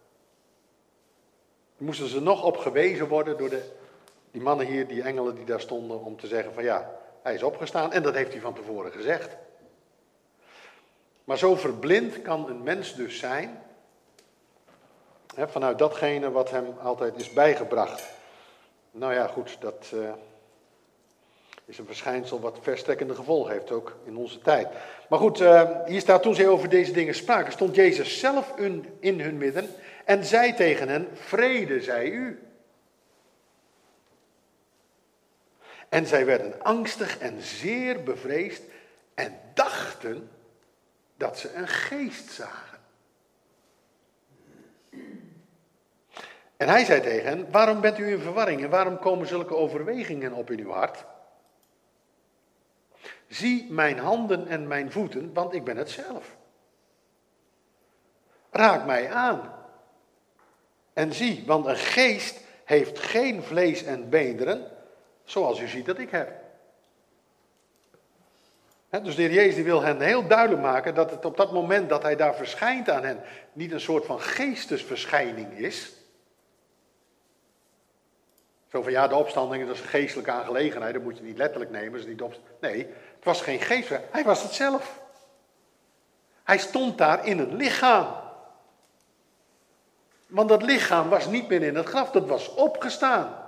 Moesten ze nog op gewezen worden door die mannen hier, die engelen die daar stonden, om te zeggen van ja, hij is opgestaan. En dat heeft hij van tevoren gezegd. Maar zo verblind kan een mens dus zijn, vanuit datgene wat hem altijd is bijgebracht. Nou ja, goed, dat is een verschijnsel wat verstrekkende gevolgen heeft, ook in onze tijd. Maar goed, hier staat: toen zij over deze dingen spraken, stond Jezus zelf in hun midden en zei tegen hen: vrede zij u. En zij werden angstig en zeer bevreesd en dachten dat ze een geest zagen. En hij zei tegen hen: waarom bent u in verwarring en waarom komen zulke overwegingen op in uw hart? Zie mijn handen en mijn voeten, want ik ben het zelf. Raak mij aan. En zie, want een geest heeft geen vlees en beenderen, zoals u ziet dat ik heb. Dus de Heer Jezus wil hen heel duidelijk maken dat het op dat moment dat hij daar verschijnt aan hen, niet een soort van geestesverschijning is. Zo van ja, de opstanding, dat is een geestelijke aangelegenheid, dat moet je niet letterlijk nemen. Dat is niet nee, het was geen geestverschijning, hij was het zelf. Hij stond daar in een lichaam. Want dat lichaam was niet meer in het graf, dat was opgestaan.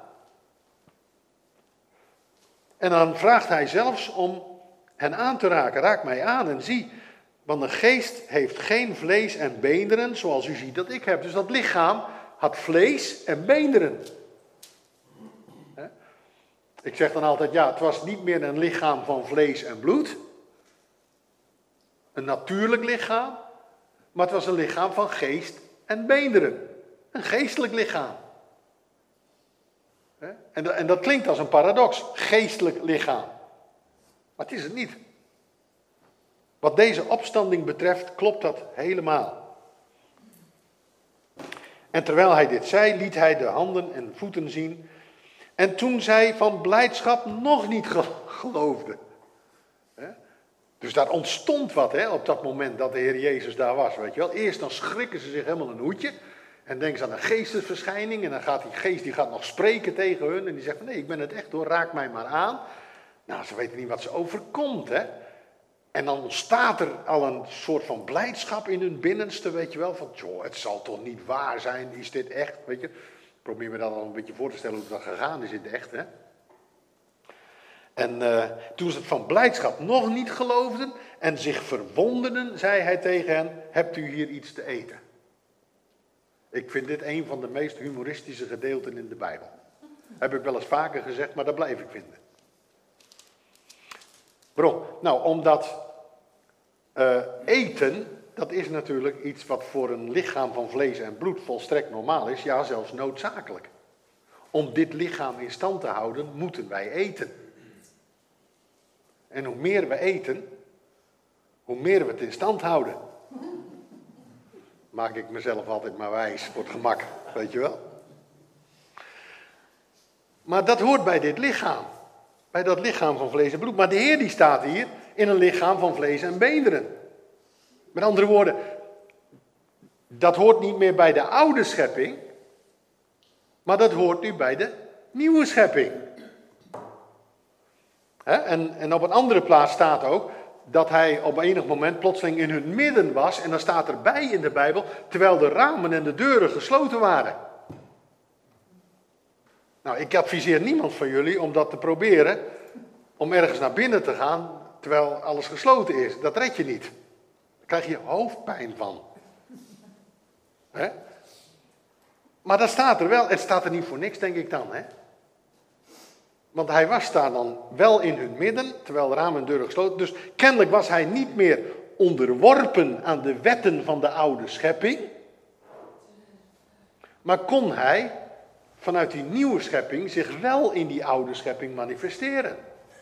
En dan vraagt hij zelfs om hen aan te raken. Raak mij aan en zie, want een geest heeft geen vlees en beenderen, zoals u ziet dat ik heb. Dus dat lichaam had vlees en beenderen. Ik zeg dan altijd, ja, het was niet meer een lichaam van vlees en bloed. Een natuurlijk lichaam. Maar het was een lichaam van geest en beenderen. Een geestelijk lichaam. En dat klinkt als een paradox. Geestelijk lichaam. Maar het is het niet. Wat deze opstanding betreft, klopt dat helemaal. En terwijl hij dit zei, liet hij de handen en voeten zien. En toen zij van blijdschap nog niet geloofden. Dus daar ontstond wat op dat moment dat de Heer Jezus daar was. Weet je wel. Eerst dan schrikken ze zich helemaal een hoedje. En denken ze aan een geestesverschijning. En dan gaat die geest die gaat nog spreken tegen hun. En die zegt van nee, ik ben het echt hoor, raak mij maar aan. Nou, ze weten niet wat ze overkomt. En dan ontstaat er al een soort van blijdschap in hun binnenste, weet je wel. Van, joh, het zal toch niet waar zijn, is dit echt, weet je. Probeer me dan al een beetje voor te stellen hoe dat gegaan is in het echt, En toen ze het van blijdschap nog niet geloofden en zich verwonderden, zei hij tegen hen, hebt u hier iets te eten? Ik vind dit een van de meest humoristische gedeelten in de Bijbel. Heb ik wel eens vaker gezegd, maar dat blijf ik vinden. Waarom? Nou, omdat eten, dat is natuurlijk iets wat voor een lichaam van vlees en bloed volstrekt normaal is. Ja, zelfs noodzakelijk. Om dit lichaam in stand te houden, moeten wij eten. En hoe meer we eten, hoe meer we het in stand houden. Maak ik mezelf altijd maar wijs voor het gemak, weet je wel. Maar dat hoort bij dit lichaam. Bij dat lichaam van vlees en bloed. Maar de Heer die staat hier in een lichaam van vlees en beenderen. Met andere woorden, dat hoort niet meer bij de oude schepping. Maar dat hoort nu bij de nieuwe schepping. En op een andere plaats staat ook dat hij op enig moment plotseling in hun midden was. En dan staat erbij in de Bijbel, terwijl de ramen en de deuren gesloten waren. Nou, ik adviseer niemand van jullie om dat te proberen, om ergens naar binnen te gaan, terwijl alles gesloten is. Dat red je niet. Daar krijg je hoofdpijn van. Maar dat staat er wel. Het staat er niet voor niks, denk ik dan. Want hij was daar dan wel in hun midden, terwijl de ramen en deuren gesloten. Dus kennelijk was hij niet meer onderworpen aan de wetten van de oude schepping. Maar kon hij vanuit die nieuwe schepping zich wel in die oude schepping manifesteren.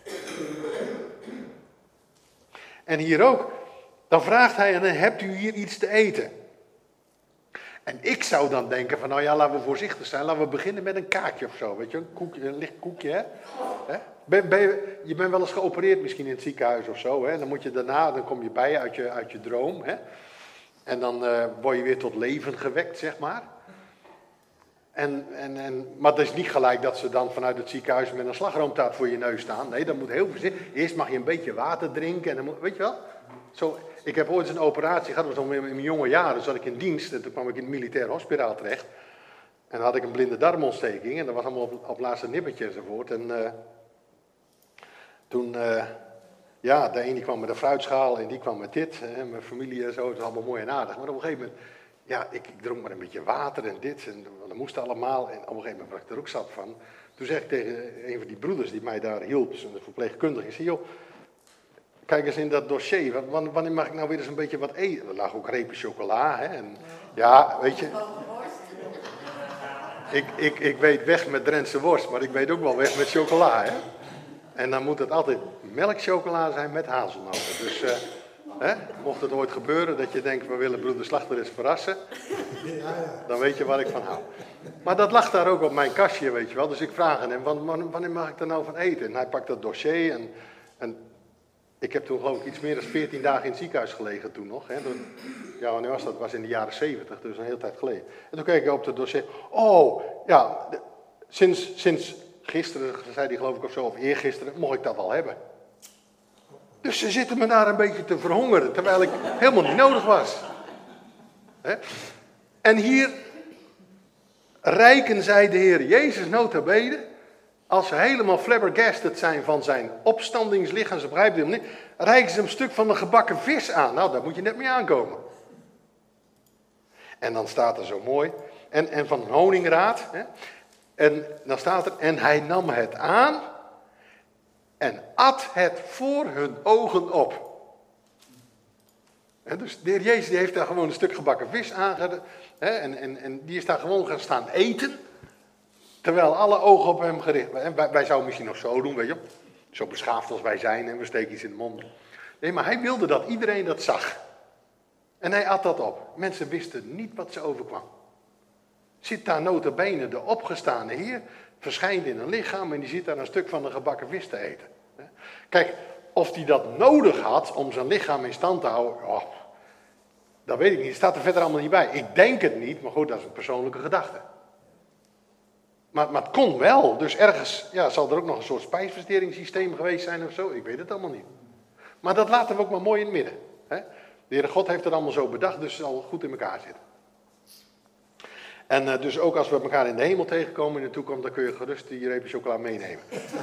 En hier ook, dan vraagt hij, en hebt u hier iets te eten? En ik zou dan denken van, nou ja, laten we voorzichtig zijn. Laten we beginnen met een kaartje of zo, weet je, een licht koekje, je bent wel eens geopereerd misschien in het ziekenhuis of zo, Dan moet je daarna, dan kom je bij uit je droom, En dan word je weer tot leven gewekt, zeg maar. Maar het is niet gelijk dat ze dan vanuit het ziekenhuis met een slagroomtaart voor je neus staan. Nee, dat moet heel voorzichtig. Eerst mag je een beetje water drinken. En dan moet, weet je wel? Zo, ik heb ooit eens een operatie gehad, dat was in mijn jonge jaren. Zat ik in dienst en toen kwam ik in het militair hospitaal terecht. En dan had ik een blinde darmontsteking. En dat was allemaal op laatste nippertje enzovoort. En toen, de een die kwam met een fruitschaal en die kwam met dit. Mijn familie en zo, het was allemaal mooi en aardig. Maar op een gegeven moment... Ja, ik dronk maar een beetje water en dit, en dat moest allemaal. En op een gegeven moment was ik er ook zat van. Toen zeg ik tegen een van die broeders die mij daar hielp, een verpleegkundige, ik zei, joh, kijk eens in dat dossier, wanneer mag ik nou weer eens een beetje wat eten? Er lag ook repen chocola, en ja, weet je. Ik weet weg met Drentse worst, maar ik weet ook wel weg met chocola, En dan moet het altijd melkchocola zijn met hazelnoten, dus... mocht het ooit gebeuren dat je denkt, we willen broeder Slachter eens verrassen, dan weet je waar ik van hou. Maar dat lag daar ook op mijn kastje, weet je wel. Dus ik vraag aan hem, wanneer mag ik er nou van eten? En hij pakt dat dossier en ik heb toen geloof ik iets meer dan 14 dagen in het ziekenhuis gelegen toen nog. Ja, wanneer was dat? Dat was in de jaren 70, dus een hele tijd geleden. En toen keek ik op het dossier, sinds gisteren, zei hij geloof ik of zo, of eergisteren, mocht ik dat al hebben. Dus ze zitten me daar een beetje te verhongeren, terwijl ik helemaal niet nodig was. En hier reiken zij de Heer Jezus nota bene, als ze helemaal flabbergasted zijn van zijn opstandingslichaam, ze begrijpen hem niet, reiken ze een stuk van een gebakken vis aan. Nou, daar moet je net mee aankomen. En dan staat er zo mooi, en van honingraad, en dan staat er, en hij nam het aan... En at het voor hun ogen op. Dus de Heer Jezus die heeft daar gewoon een stuk gebakken vis aangedaan. En die is daar gewoon gaan staan eten. Terwijl alle ogen op hem gericht waren. Wij zouden misschien nog zo doen, weet je. Zo beschaafd als wij zijn en we steken iets in de mond. Nee, maar hij wilde dat iedereen dat zag. En hij at dat op. Mensen wisten niet wat ze overkwam. zit daar nota bene de opgestane Heer, verschijnt in een lichaam en die zit daar een stuk van de gebakken vis te eten. Kijk, of hij dat nodig had om zijn lichaam in stand te houden, oh, dat weet ik niet. Het staat er verder allemaal niet bij. Ik denk het niet, maar goed, dat is een persoonlijke gedachte. Maar het kon wel, dus ergens zal er ook nog een soort spijsverteringssysteem geweest zijn of zo. Ik weet het allemaal niet. Maar dat laten we ook maar mooi in het midden. Hè? De Heere God heeft het allemaal zo bedacht, dus het zal goed in elkaar zitten. En dus ook als we elkaar in de hemel tegenkomen in de toekomst, dan kun je gerust die reepje chocola meenemen.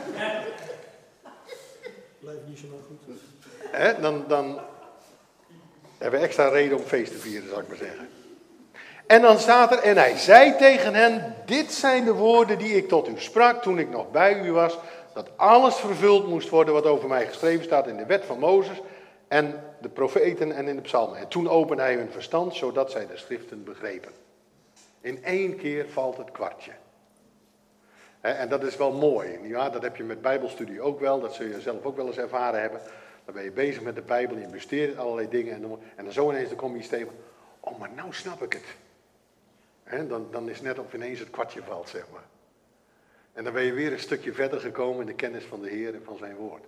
Blijft niet zo lang goed. Hè? Dan hebben we extra reden om feest te vieren, zal ik maar zeggen. En dan staat er, en hij zei tegen hen, dit zijn de woorden die ik tot u sprak toen ik nog bij u was, dat alles vervuld moest worden wat over mij geschreven staat in de wet van Mozes en de profeten en in de psalmen. En toen opende hij hun verstand, zodat zij de schriften begrepen. In één keer valt het kwartje. En dat is wel mooi. Ja, dat heb je met bijbelstudie ook wel, dat zul je zelf ook wel eens ervaren hebben. Dan ben je bezig met de Bijbel, je bestudeert allerlei dingen en dan zo ineens dan kom je iets tegen. Oh, maar nou snap ik het. Dan is net of ineens het kwartje valt, zeg maar. En dan ben je weer een stukje verder gekomen in de kennis van de Heer en van zijn woord.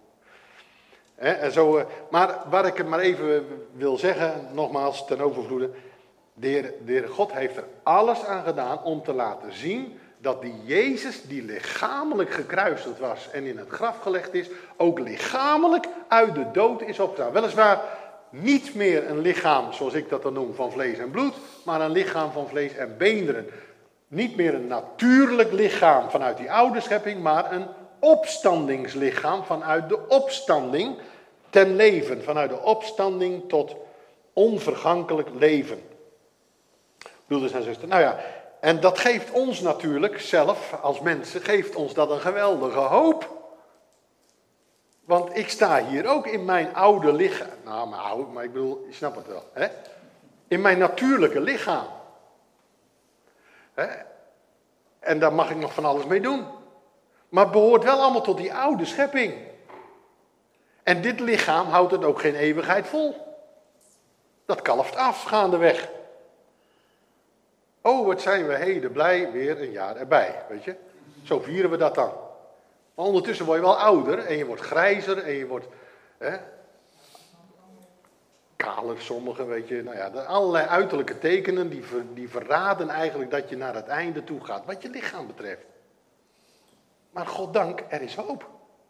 Maar waar ik het maar even wil zeggen, nogmaals ten overvloede. De Heer God heeft er alles aan gedaan om te laten zien dat die Jezus die lichamelijk gekruisigd was en in het graf gelegd is, ook lichamelijk uit de dood is opgestaan. Weliswaar niet meer een lichaam, zoals ik dat dan noem, van vlees en bloed, maar een lichaam van vlees en beenderen. Niet meer een natuurlijk lichaam vanuit die oude schepping, maar een opstandingslichaam vanuit de opstanding ten leven. Vanuit de opstanding tot onvergankelijk leven. Broeders en zusters, nou ja, en dat geeft ons natuurlijk zelf als mensen, geeft ons dat een geweldige hoop. Want ik sta hier ook in mijn oude lichaam. Nou, mijn oude, maar ik bedoel, je snapt het wel. Hè? In mijn natuurlijke lichaam. Hè? En daar mag ik nog van alles mee doen. Maar het behoort wel allemaal tot die oude schepping. En dit lichaam houdt het ook geen eeuwigheid vol. Dat kalft af gaandeweg. Oh, wat zijn we heden blij, weer een jaar erbij. Weet je? Zo vieren we dat dan. Maar ondertussen word je wel ouder en je wordt grijzer en je wordt kaler, sommigen, weet je. Nou ja, allerlei uiterlijke tekenen die verraden eigenlijk dat je naar het einde toe gaat, wat je lichaam betreft. Maar goddank, er is hoop.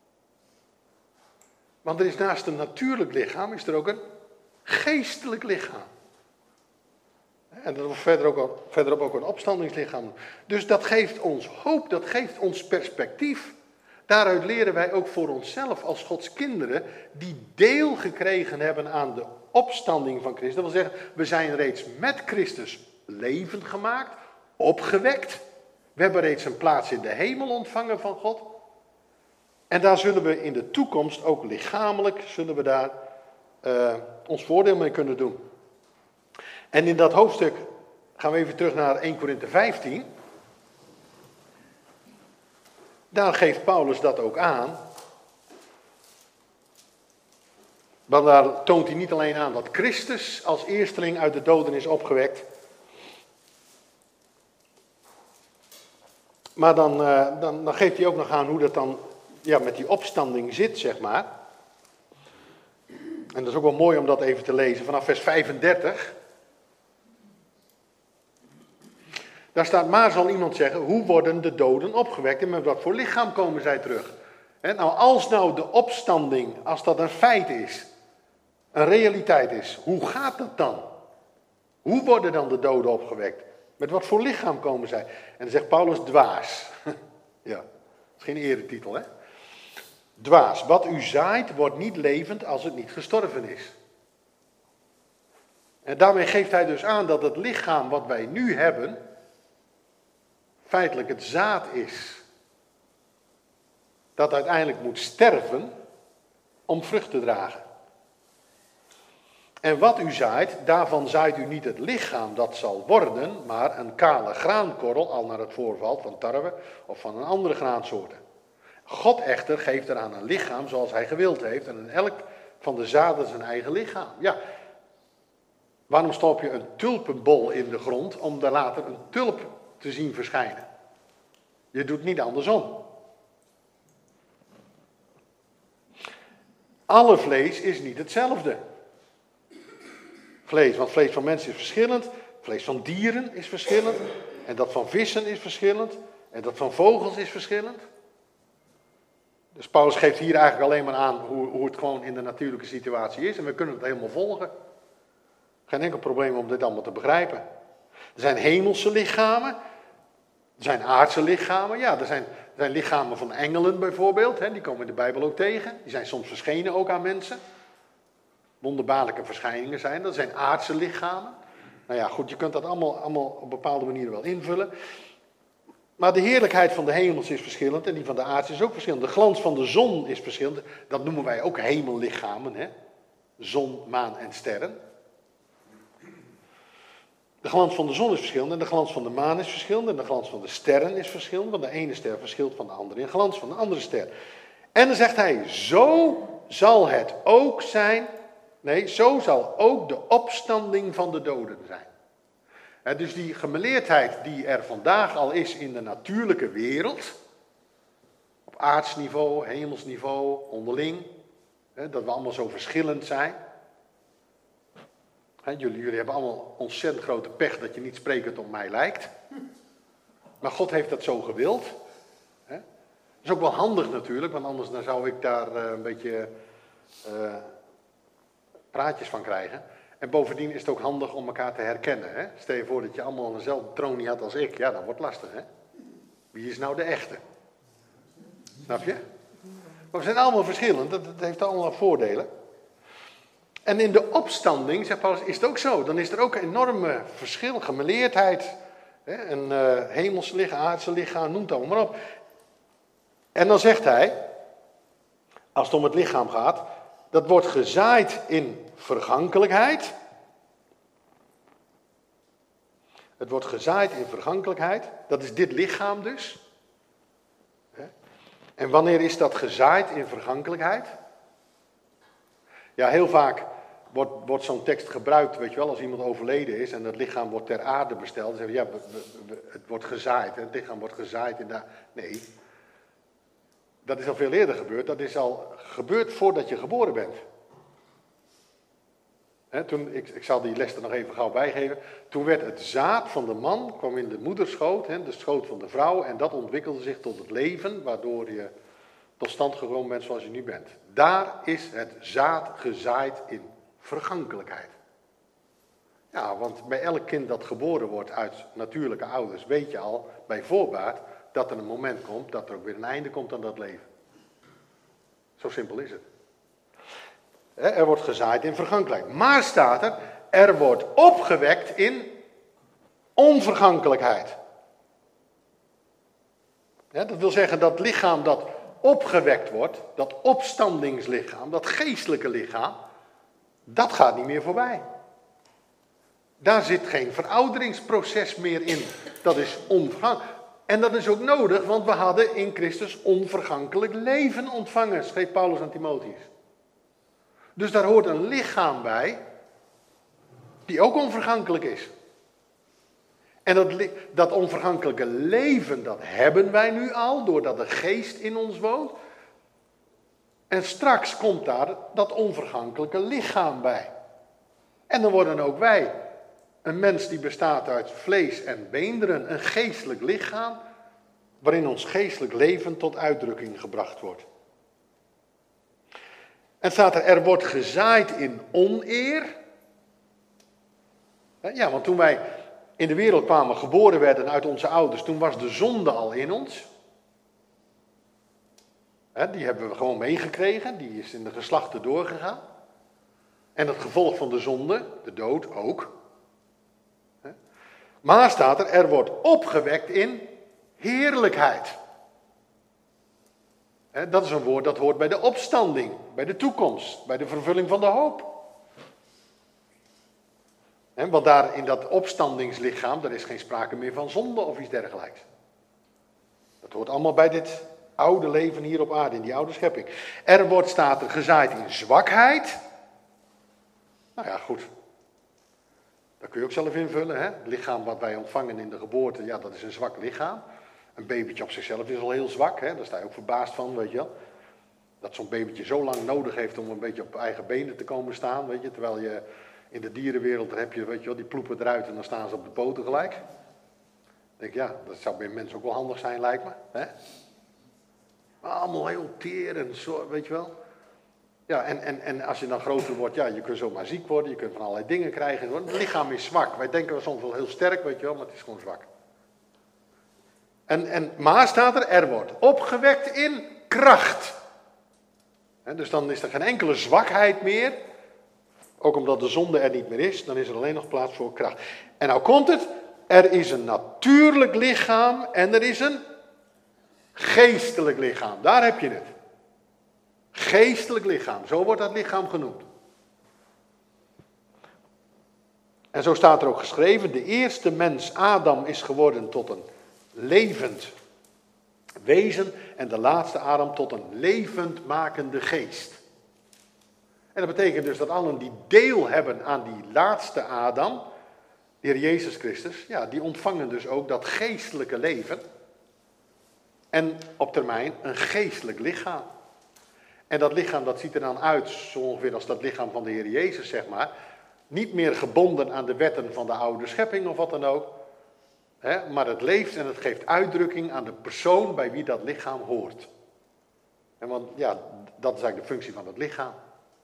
Want er is naast een natuurlijk lichaam, is er ook een geestelijk lichaam. En dat wordt verderop ook een opstandingslichaam. Dus dat geeft ons hoop, dat geeft ons perspectief. Daaruit leren wij ook voor onszelf als Gods kinderen die deel gekregen hebben aan de opstanding van Christus. Dat wil zeggen, we zijn reeds met Christus levend gemaakt, opgewekt. We hebben reeds een plaats in de hemel ontvangen van God. En daar zullen we in de toekomst ook lichamelijk, zullen we daar ons voordeel mee kunnen doen. En in dat hoofdstuk gaan we even terug naar 1 Korinthe 15. Daar geeft Paulus dat ook aan. Want daar toont hij niet alleen aan dat Christus als eersteling uit de doden is opgewekt. Maar dan geeft hij ook nog aan hoe dat dan met die opstanding zit, zeg maar. En dat is ook wel mooi om dat even te lezen. Vanaf vers 35. Daar staat, maar zal iemand zeggen, hoe worden de doden opgewekt en met wat voor lichaam komen zij terug? Nou, als nou de opstanding, als dat een feit is, een realiteit is, hoe gaat dat dan? Hoe worden dan de doden opgewekt? Met wat voor lichaam komen zij? En dan zegt Paulus, dwaas. Ja, dat is geen eretitel, hè? Dwaas, wat u zaait wordt niet levend als het niet gestorven is. En daarmee geeft hij dus aan dat het lichaam wat wij nu hebben feitelijk het zaad is. Dat uiteindelijk moet sterven om vrucht te dragen. En wat u zaait, daarvan zaait u niet het lichaam dat zal worden, maar een kale graankorrel, al naar het voorvalt van tarwe of van een andere graansoorten. God echter geeft eraan een lichaam zoals hij gewild heeft en in elk van de zaden zijn eigen lichaam. Ja, waarom stop je een tulpenbol in de grond om daar later een tulp te zien verschijnen. Je doet niet andersom. Alle vlees is niet hetzelfde. Want vlees van mensen is verschillend. Vlees van dieren is verschillend. En dat van vissen is verschillend. En dat van vogels is verschillend. Dus Paulus geeft hier eigenlijk alleen maar aan hoe het gewoon in de natuurlijke situatie is. En we kunnen het helemaal volgen. Geen enkel probleem om dit allemaal te begrijpen. Er zijn hemelse lichamen. Er zijn aardse lichamen. Ja, er zijn lichamen van engelen bijvoorbeeld. Hè, die komen in de Bijbel ook tegen. Die zijn soms verschenen ook aan mensen. Wonderbaarlijke verschijningen zijn. Dat zijn aardse lichamen. Nou ja, goed, je kunt dat allemaal op bepaalde manieren wel invullen. Maar de heerlijkheid van de hemels is verschillend en die van de aardse is ook verschillend. De glans van de zon is verschillend. Dat noemen wij ook hemellichamen. Hè? Zon, maan en sterren. De glans van de zon is verschillend en de glans van de maan is verschillend. En de glans van de sterren is verschillend. Want de ene ster verschilt van de andere in glans van de andere ster. En dan zegt hij, zo zal het ook zijn. Nee, zo zal ook de opstanding van de doden zijn. Dus die gemeleerdheid die er vandaag al is in de natuurlijke wereld, op aardsniveau, hemelsniveau, onderling, dat we allemaal zo verschillend zijn. Jullie hebben allemaal ontzettend grote pech dat je niet sprekend op mij lijkt. Maar God heeft dat zo gewild. Dat is ook wel handig natuurlijk, want anders dan zou ik daar een beetje praatjes van krijgen. En bovendien is het ook handig om elkaar te herkennen. Hè? Stel je voor dat je allemaal dezelfde tronie had als ik. Ja, dat wordt lastig, hè? Wie is nou de echte? Snap je? Maar we zijn allemaal verschillend. Dat heeft allemaal voordelen. En in de opstanding, zegt Paulus, is het ook zo. Dan is er ook een enorme verschil, gemeleerdheid. Hè? Een hemelse lichaam, aardse lichaam, noem het allemaal maar op. En dan zegt hij, als het om het lichaam gaat, dat wordt gezaaid in vergankelijkheid. Het wordt gezaaid in vergankelijkheid. Dat is dit lichaam dus. En wanneer is dat gezaaid in vergankelijkheid? Ja, heel vaak wordt zo'n tekst gebruikt, weet je wel, als iemand overleden is en het lichaam wordt ter aarde besteld. Dan zeggen we, ja, het wordt gezaaid. Het lichaam wordt gezaaid in de... Nee, dat is al veel eerder gebeurd. Dat is al gebeurd voordat je geboren bent. Ik zal die les er nog even gauw bijgeven. Toen werd het zaad van de man, kwam in de moederschoot, de schoot van de vrouw. En dat ontwikkelde zich tot het leven, waardoor je tot stand gekomen bent zoals je nu bent. Daar is het zaad gezaaid in vergankelijkheid. Ja, want bij elk kind dat geboren wordt uit natuurlijke ouders, weet je al bij voorbaat dat er een moment komt dat er ook weer een einde komt aan dat leven. Zo simpel is het. Er wordt gezaaid in vergankelijkheid. Maar staat er wordt opgewekt in onvergankelijkheid. Dat wil zeggen dat lichaam dat opgewekt wordt, dat opstandingslichaam, dat geestelijke lichaam, dat gaat niet meer voorbij. Daar zit geen verouderingsproces meer in. Dat is onvergankelijk. En dat is ook nodig, want we hadden in Christus onvergankelijk leven ontvangen, schreef Paulus aan Timotheus. Dus daar hoort een lichaam bij, die ook onvergankelijk is. En dat onvergankelijke leven, dat hebben wij nu al, doordat de geest in ons woont. En straks komt daar dat onvergankelijke lichaam bij. En dan worden ook wij, een mens die bestaat uit vlees en beenderen, een geestelijk lichaam, waarin ons geestelijk leven tot uitdrukking gebracht wordt. En staat er wordt gezaaid in oneer. Ja, want toen wij in de wereld kwamen, geboren werden uit onze ouders, toen was de zonde al in ons. Die hebben we gewoon meegekregen, die is in de geslachten doorgegaan. En het gevolg van de zonde, de dood ook. Maar staat er wordt opgewekt in heerlijkheid. Dat is een woord dat hoort bij de opstanding, bij de toekomst, bij de vervulling van de hoop. Want daar in dat opstandingslichaam, daar is geen sprake meer van zonde of iets dergelijks. Dat hoort allemaal bij dit oude leven hier op aarde, in die oude schepping. Er wordt, staat er, gezaaid in zwakheid. Nou ja, goed. Dat kun je ook zelf invullen. Hè? Het lichaam wat wij ontvangen in de geboorte, ja, dat is een zwak lichaam. Een babytje op zichzelf is al heel zwak. Hè? Daar sta je ook verbaasd van, weet je wel. Dat zo'n babytje zo lang nodig heeft om een beetje op eigen benen te komen staan. Weet je? Terwijl je in de dierenwereld heb je, weet je wel, die ploepen eruit en dan staan ze op de poten gelijk. Dan denk ik, ja, dat zou bij mensen ook wel handig zijn, lijkt me. Hè? Maar allemaal heel teer en zo, weet je wel. Ja, en als je dan groter wordt, ja, je kunt zomaar ziek worden, je kunt van allerlei dingen krijgen. Het lichaam is zwak. Wij denken soms wel heel sterk, weet je wel, maar het is gewoon zwak. Maar staat er wordt opgewekt in kracht. Dus dan is er geen enkele zwakheid meer. Ook omdat de zonde er niet meer is, dan is er alleen nog plaats voor kracht. En nou komt het, er is een natuurlijk lichaam en er is een geestelijk lichaam. Daar heb je het. Geestelijk lichaam, zo wordt dat lichaam genoemd. En zo staat er ook geschreven, de eerste mens Adam is geworden tot een levend wezen en de laatste Adam tot een levendmakende geest. En dat betekent dus dat allen die deel hebben aan die laatste Adam, de Heer Jezus Christus, ja, die ontvangen dus ook dat geestelijke leven en op termijn een geestelijk lichaam. En dat lichaam dat ziet er dan uit, zo ongeveer als dat lichaam van de Heer Jezus, zeg maar. Niet meer gebonden aan de wetten van de oude schepping of wat dan ook. Hè, maar het leeft en het geeft uitdrukking aan de persoon bij wie dat lichaam hoort. En want ja, dat is eigenlijk de functie van het lichaam.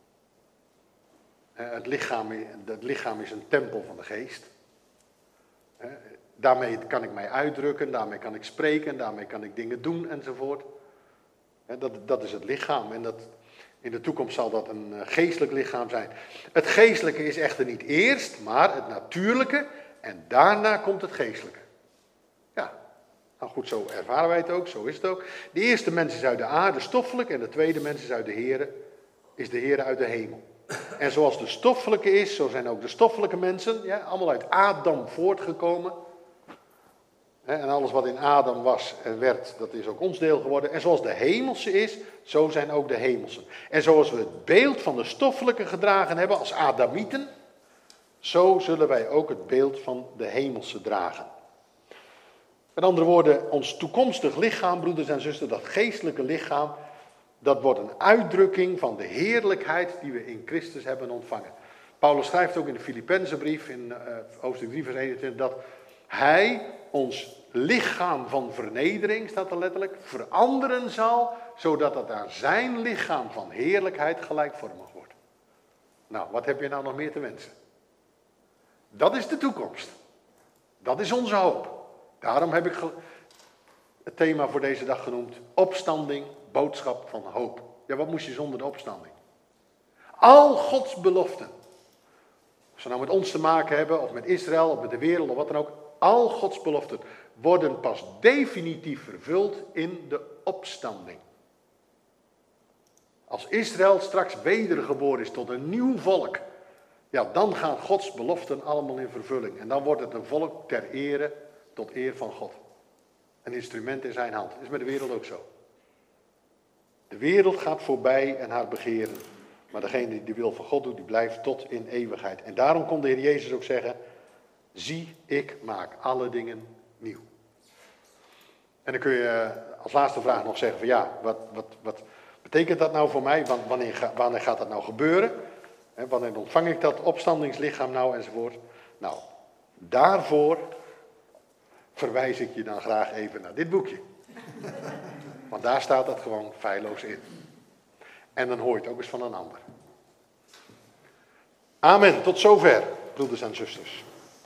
Het lichaam is een tempel van de geest. Daarmee kan ik mij uitdrukken, daarmee kan ik spreken, daarmee kan ik dingen doen enzovoort. Dat is het lichaam en in de toekomst zal dat een geestelijk lichaam zijn. Het geestelijke is echter niet eerst, maar het natuurlijke en daarna komt het geestelijke. Ja, nou goed, zo ervaren wij het ook, zo is het ook. De eerste mens is uit de aarde, stoffelijk, en de tweede mens is uit de Here, is de Here uit de hemel. En zoals de stoffelijke is, zo zijn ook de stoffelijke mensen, ja, allemaal uit Adam voortgekomen. En alles wat in Adam was en werd, dat is ook ons deel geworden. En zoals de hemelse is, zo zijn ook de hemelsen. En zoals we het beeld van de stoffelijke gedragen hebben als Adamieten, zo zullen wij ook het beeld van de hemelse dragen. Met andere woorden, ons toekomstig lichaam, broeders en zusters, dat geestelijke lichaam, dat wordt een uitdrukking van de heerlijkheid die we in Christus hebben ontvangen. Paulus schrijft ook in de Filippenzenbrief, in hoofdstuk 3 vers 21, dat hij ons lichaam van vernedering, staat er letterlijk, veranderen zal, zodat het aan zijn lichaam van heerlijkheid gelijkvormig wordt. Nou, wat heb je nou nog meer te wensen? Dat is de toekomst. Dat is onze hoop. Daarom heb ik het thema voor deze dag genoemd, opstanding, boodschap van hoop. Ja, wat moest je zonder de opstanding? Al Gods beloften, of ze nou met ons te maken hebben, of met Israël, of met de wereld, of wat dan ook, al Gods beloften worden pas definitief vervuld in de opstanding. Als Israël straks wedergeboren is tot een nieuw volk, ja, dan gaan Gods beloften allemaal in vervulling. En dan wordt het een volk ter ere, tot eer van God. Een instrument in zijn hand. Dat is met de wereld ook zo. De wereld gaat voorbij en haar begeren. Maar degene die de wil van God doet, die blijft tot in eeuwigheid. En daarom kon de Heer Jezus ook zeggen, zie, ik maak alle dingen nieuw. En dan kun je als laatste vraag nog zeggen van ja, wat betekent dat nou voor mij? Wanneer gaat dat nou gebeuren? Wanneer ontvang ik dat opstandingslichaam nou enzovoort? Nou, daarvoor verwijs ik je dan graag even naar dit boekje. Want daar staat dat gewoon feilloos in. En dan hoor je het ook eens van een ander. Amen, tot zover, broeders en zusters.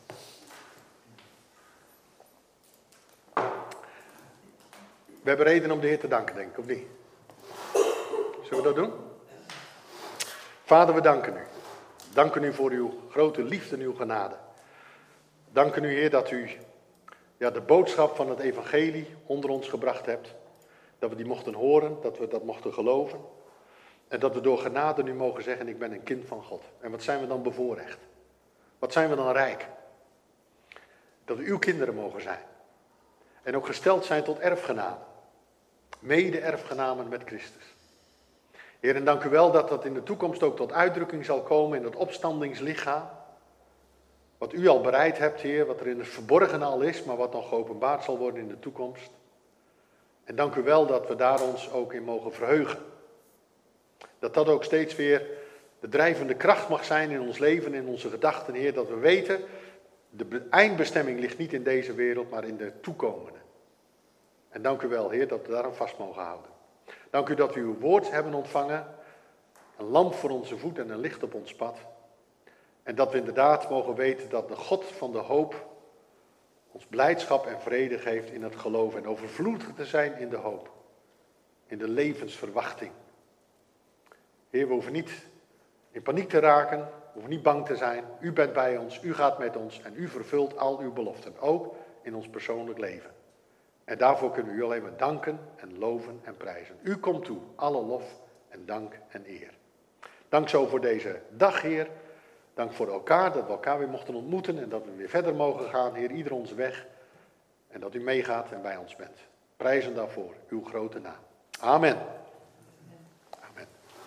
We hebben reden om de Heer te danken, denk ik, of niet? Zullen we dat doen? Vader, we danken u. Danken u voor uw grote liefde en uw genade. Danken u, Heer, dat u de boodschap van het evangelie onder ons gebracht hebt. Dat we die mochten horen, dat we dat mochten geloven. En dat we door genade nu mogen zeggen, ik ben een kind van God. En wat zijn we dan bevoorrecht? Wat zijn we dan rijk? Dat we uw kinderen mogen zijn. En ook gesteld zijn tot erfgenamen. Mede-erfgenamen met Christus. Heer, en dank u wel dat dat in de toekomst ook tot uitdrukking zal komen in het opstandingslichaam. Wat u al bereid hebt, Heer, wat er in het verborgene al is, maar wat nog geopenbaard zal worden in de toekomst. En dank u wel dat we daar ons ook in mogen verheugen. Dat dat ook steeds weer de drijvende kracht mag zijn in ons leven, in onze gedachten, Heer. Dat we weten, de eindbestemming ligt niet in deze wereld, maar in de toekomende. En dank u wel, Heer, dat we daarom vast mogen houden. Dank u dat we uw woord hebben ontvangen. Een lamp voor onze voet en een licht op ons pad. En dat we inderdaad mogen weten dat de God van de hoop ons blijdschap en vrede geeft in het geloof. En overvloedig te zijn in de hoop. In de levensverwachting. Heer, we hoeven niet in paniek te raken. We hoeven niet bang te zijn. U bent bij ons, u gaat met ons en u vervult al uw beloften. Ook in ons persoonlijk leven. En daarvoor kunnen we u alleen maar danken en loven en prijzen. U komt toe, alle lof en dank en eer. Dank zo voor deze dag, Heer. Dank voor elkaar, dat we elkaar weer mochten ontmoeten en dat we weer verder mogen gaan, Heer, ieder onze weg. En dat u meegaat en bij ons bent. Prijzen daarvoor, uw grote naam. Amen. Amen.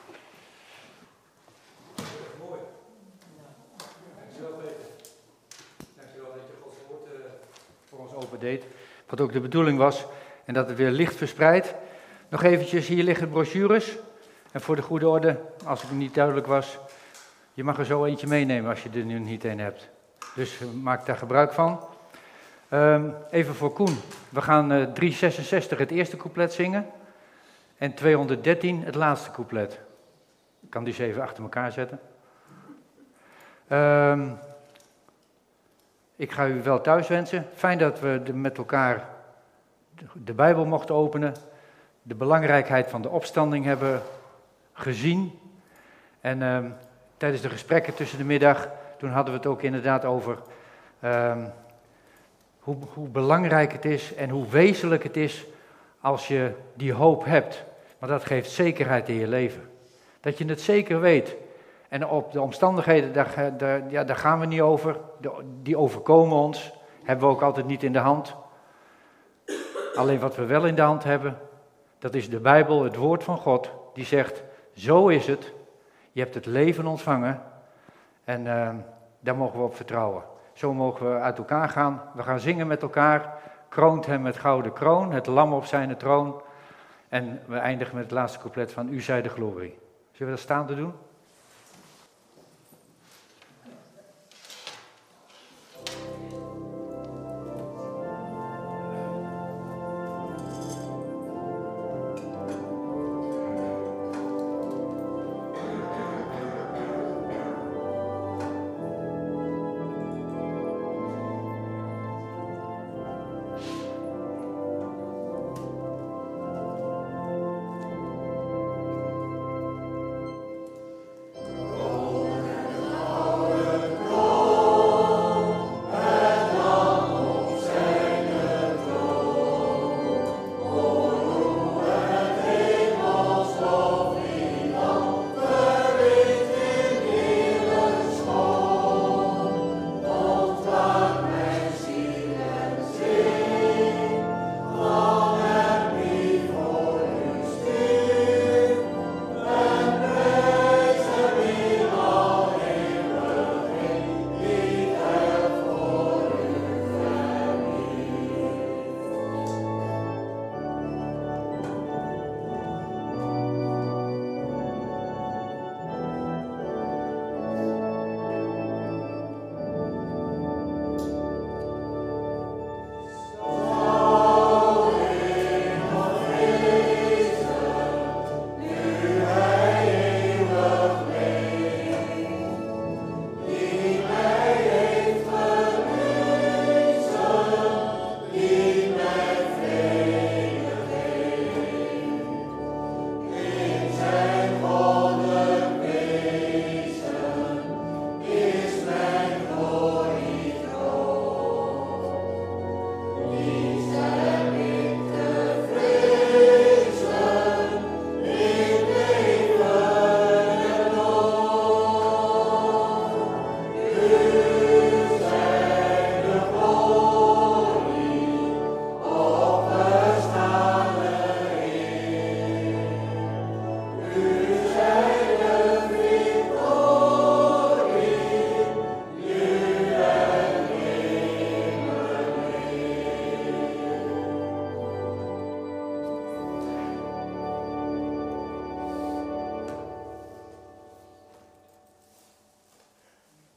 Mooi. Dankjewel, Peter. Dankjewel dat je Gods woord voor ons opendeed. Wat ook de bedoeling was. En dat het weer licht verspreidt. Nog eventjes, hier liggen brochures. En voor de goede orde, als het niet duidelijk was, je mag er zo eentje meenemen als je er nu niet een hebt. Dus maak daar gebruik van. Even voor Koen. We gaan 366 het eerste couplet zingen. En 213 het laatste couplet. Ik kan die eens even achter elkaar zetten. Ik ga u wel thuis wensen. Fijn dat we met elkaar de Bijbel mochten openen. De belangrijkheid van de opstanding hebben gezien. En tijdens de gesprekken tussen de middag, toen hadden we het ook inderdaad over hoe belangrijk het is en hoe wezenlijk het is als je die hoop hebt. Want dat geeft zekerheid in je leven. Dat je het zeker weet. En op de omstandigheden, daar gaan we niet over. Die overkomen ons. Hebben we ook altijd niet in de hand. Alleen wat we wel in de hand hebben, dat is de Bijbel, het woord van God. Die zegt, zo is het. Je hebt het leven ontvangen. En daar mogen we op vertrouwen. Zo mogen we uit elkaar gaan. We gaan zingen met elkaar. Kroont hem met gouden kroon. Het lam op zijn troon. En we eindigen met het laatste couplet van U zij de glorie. Zullen we dat staande doen?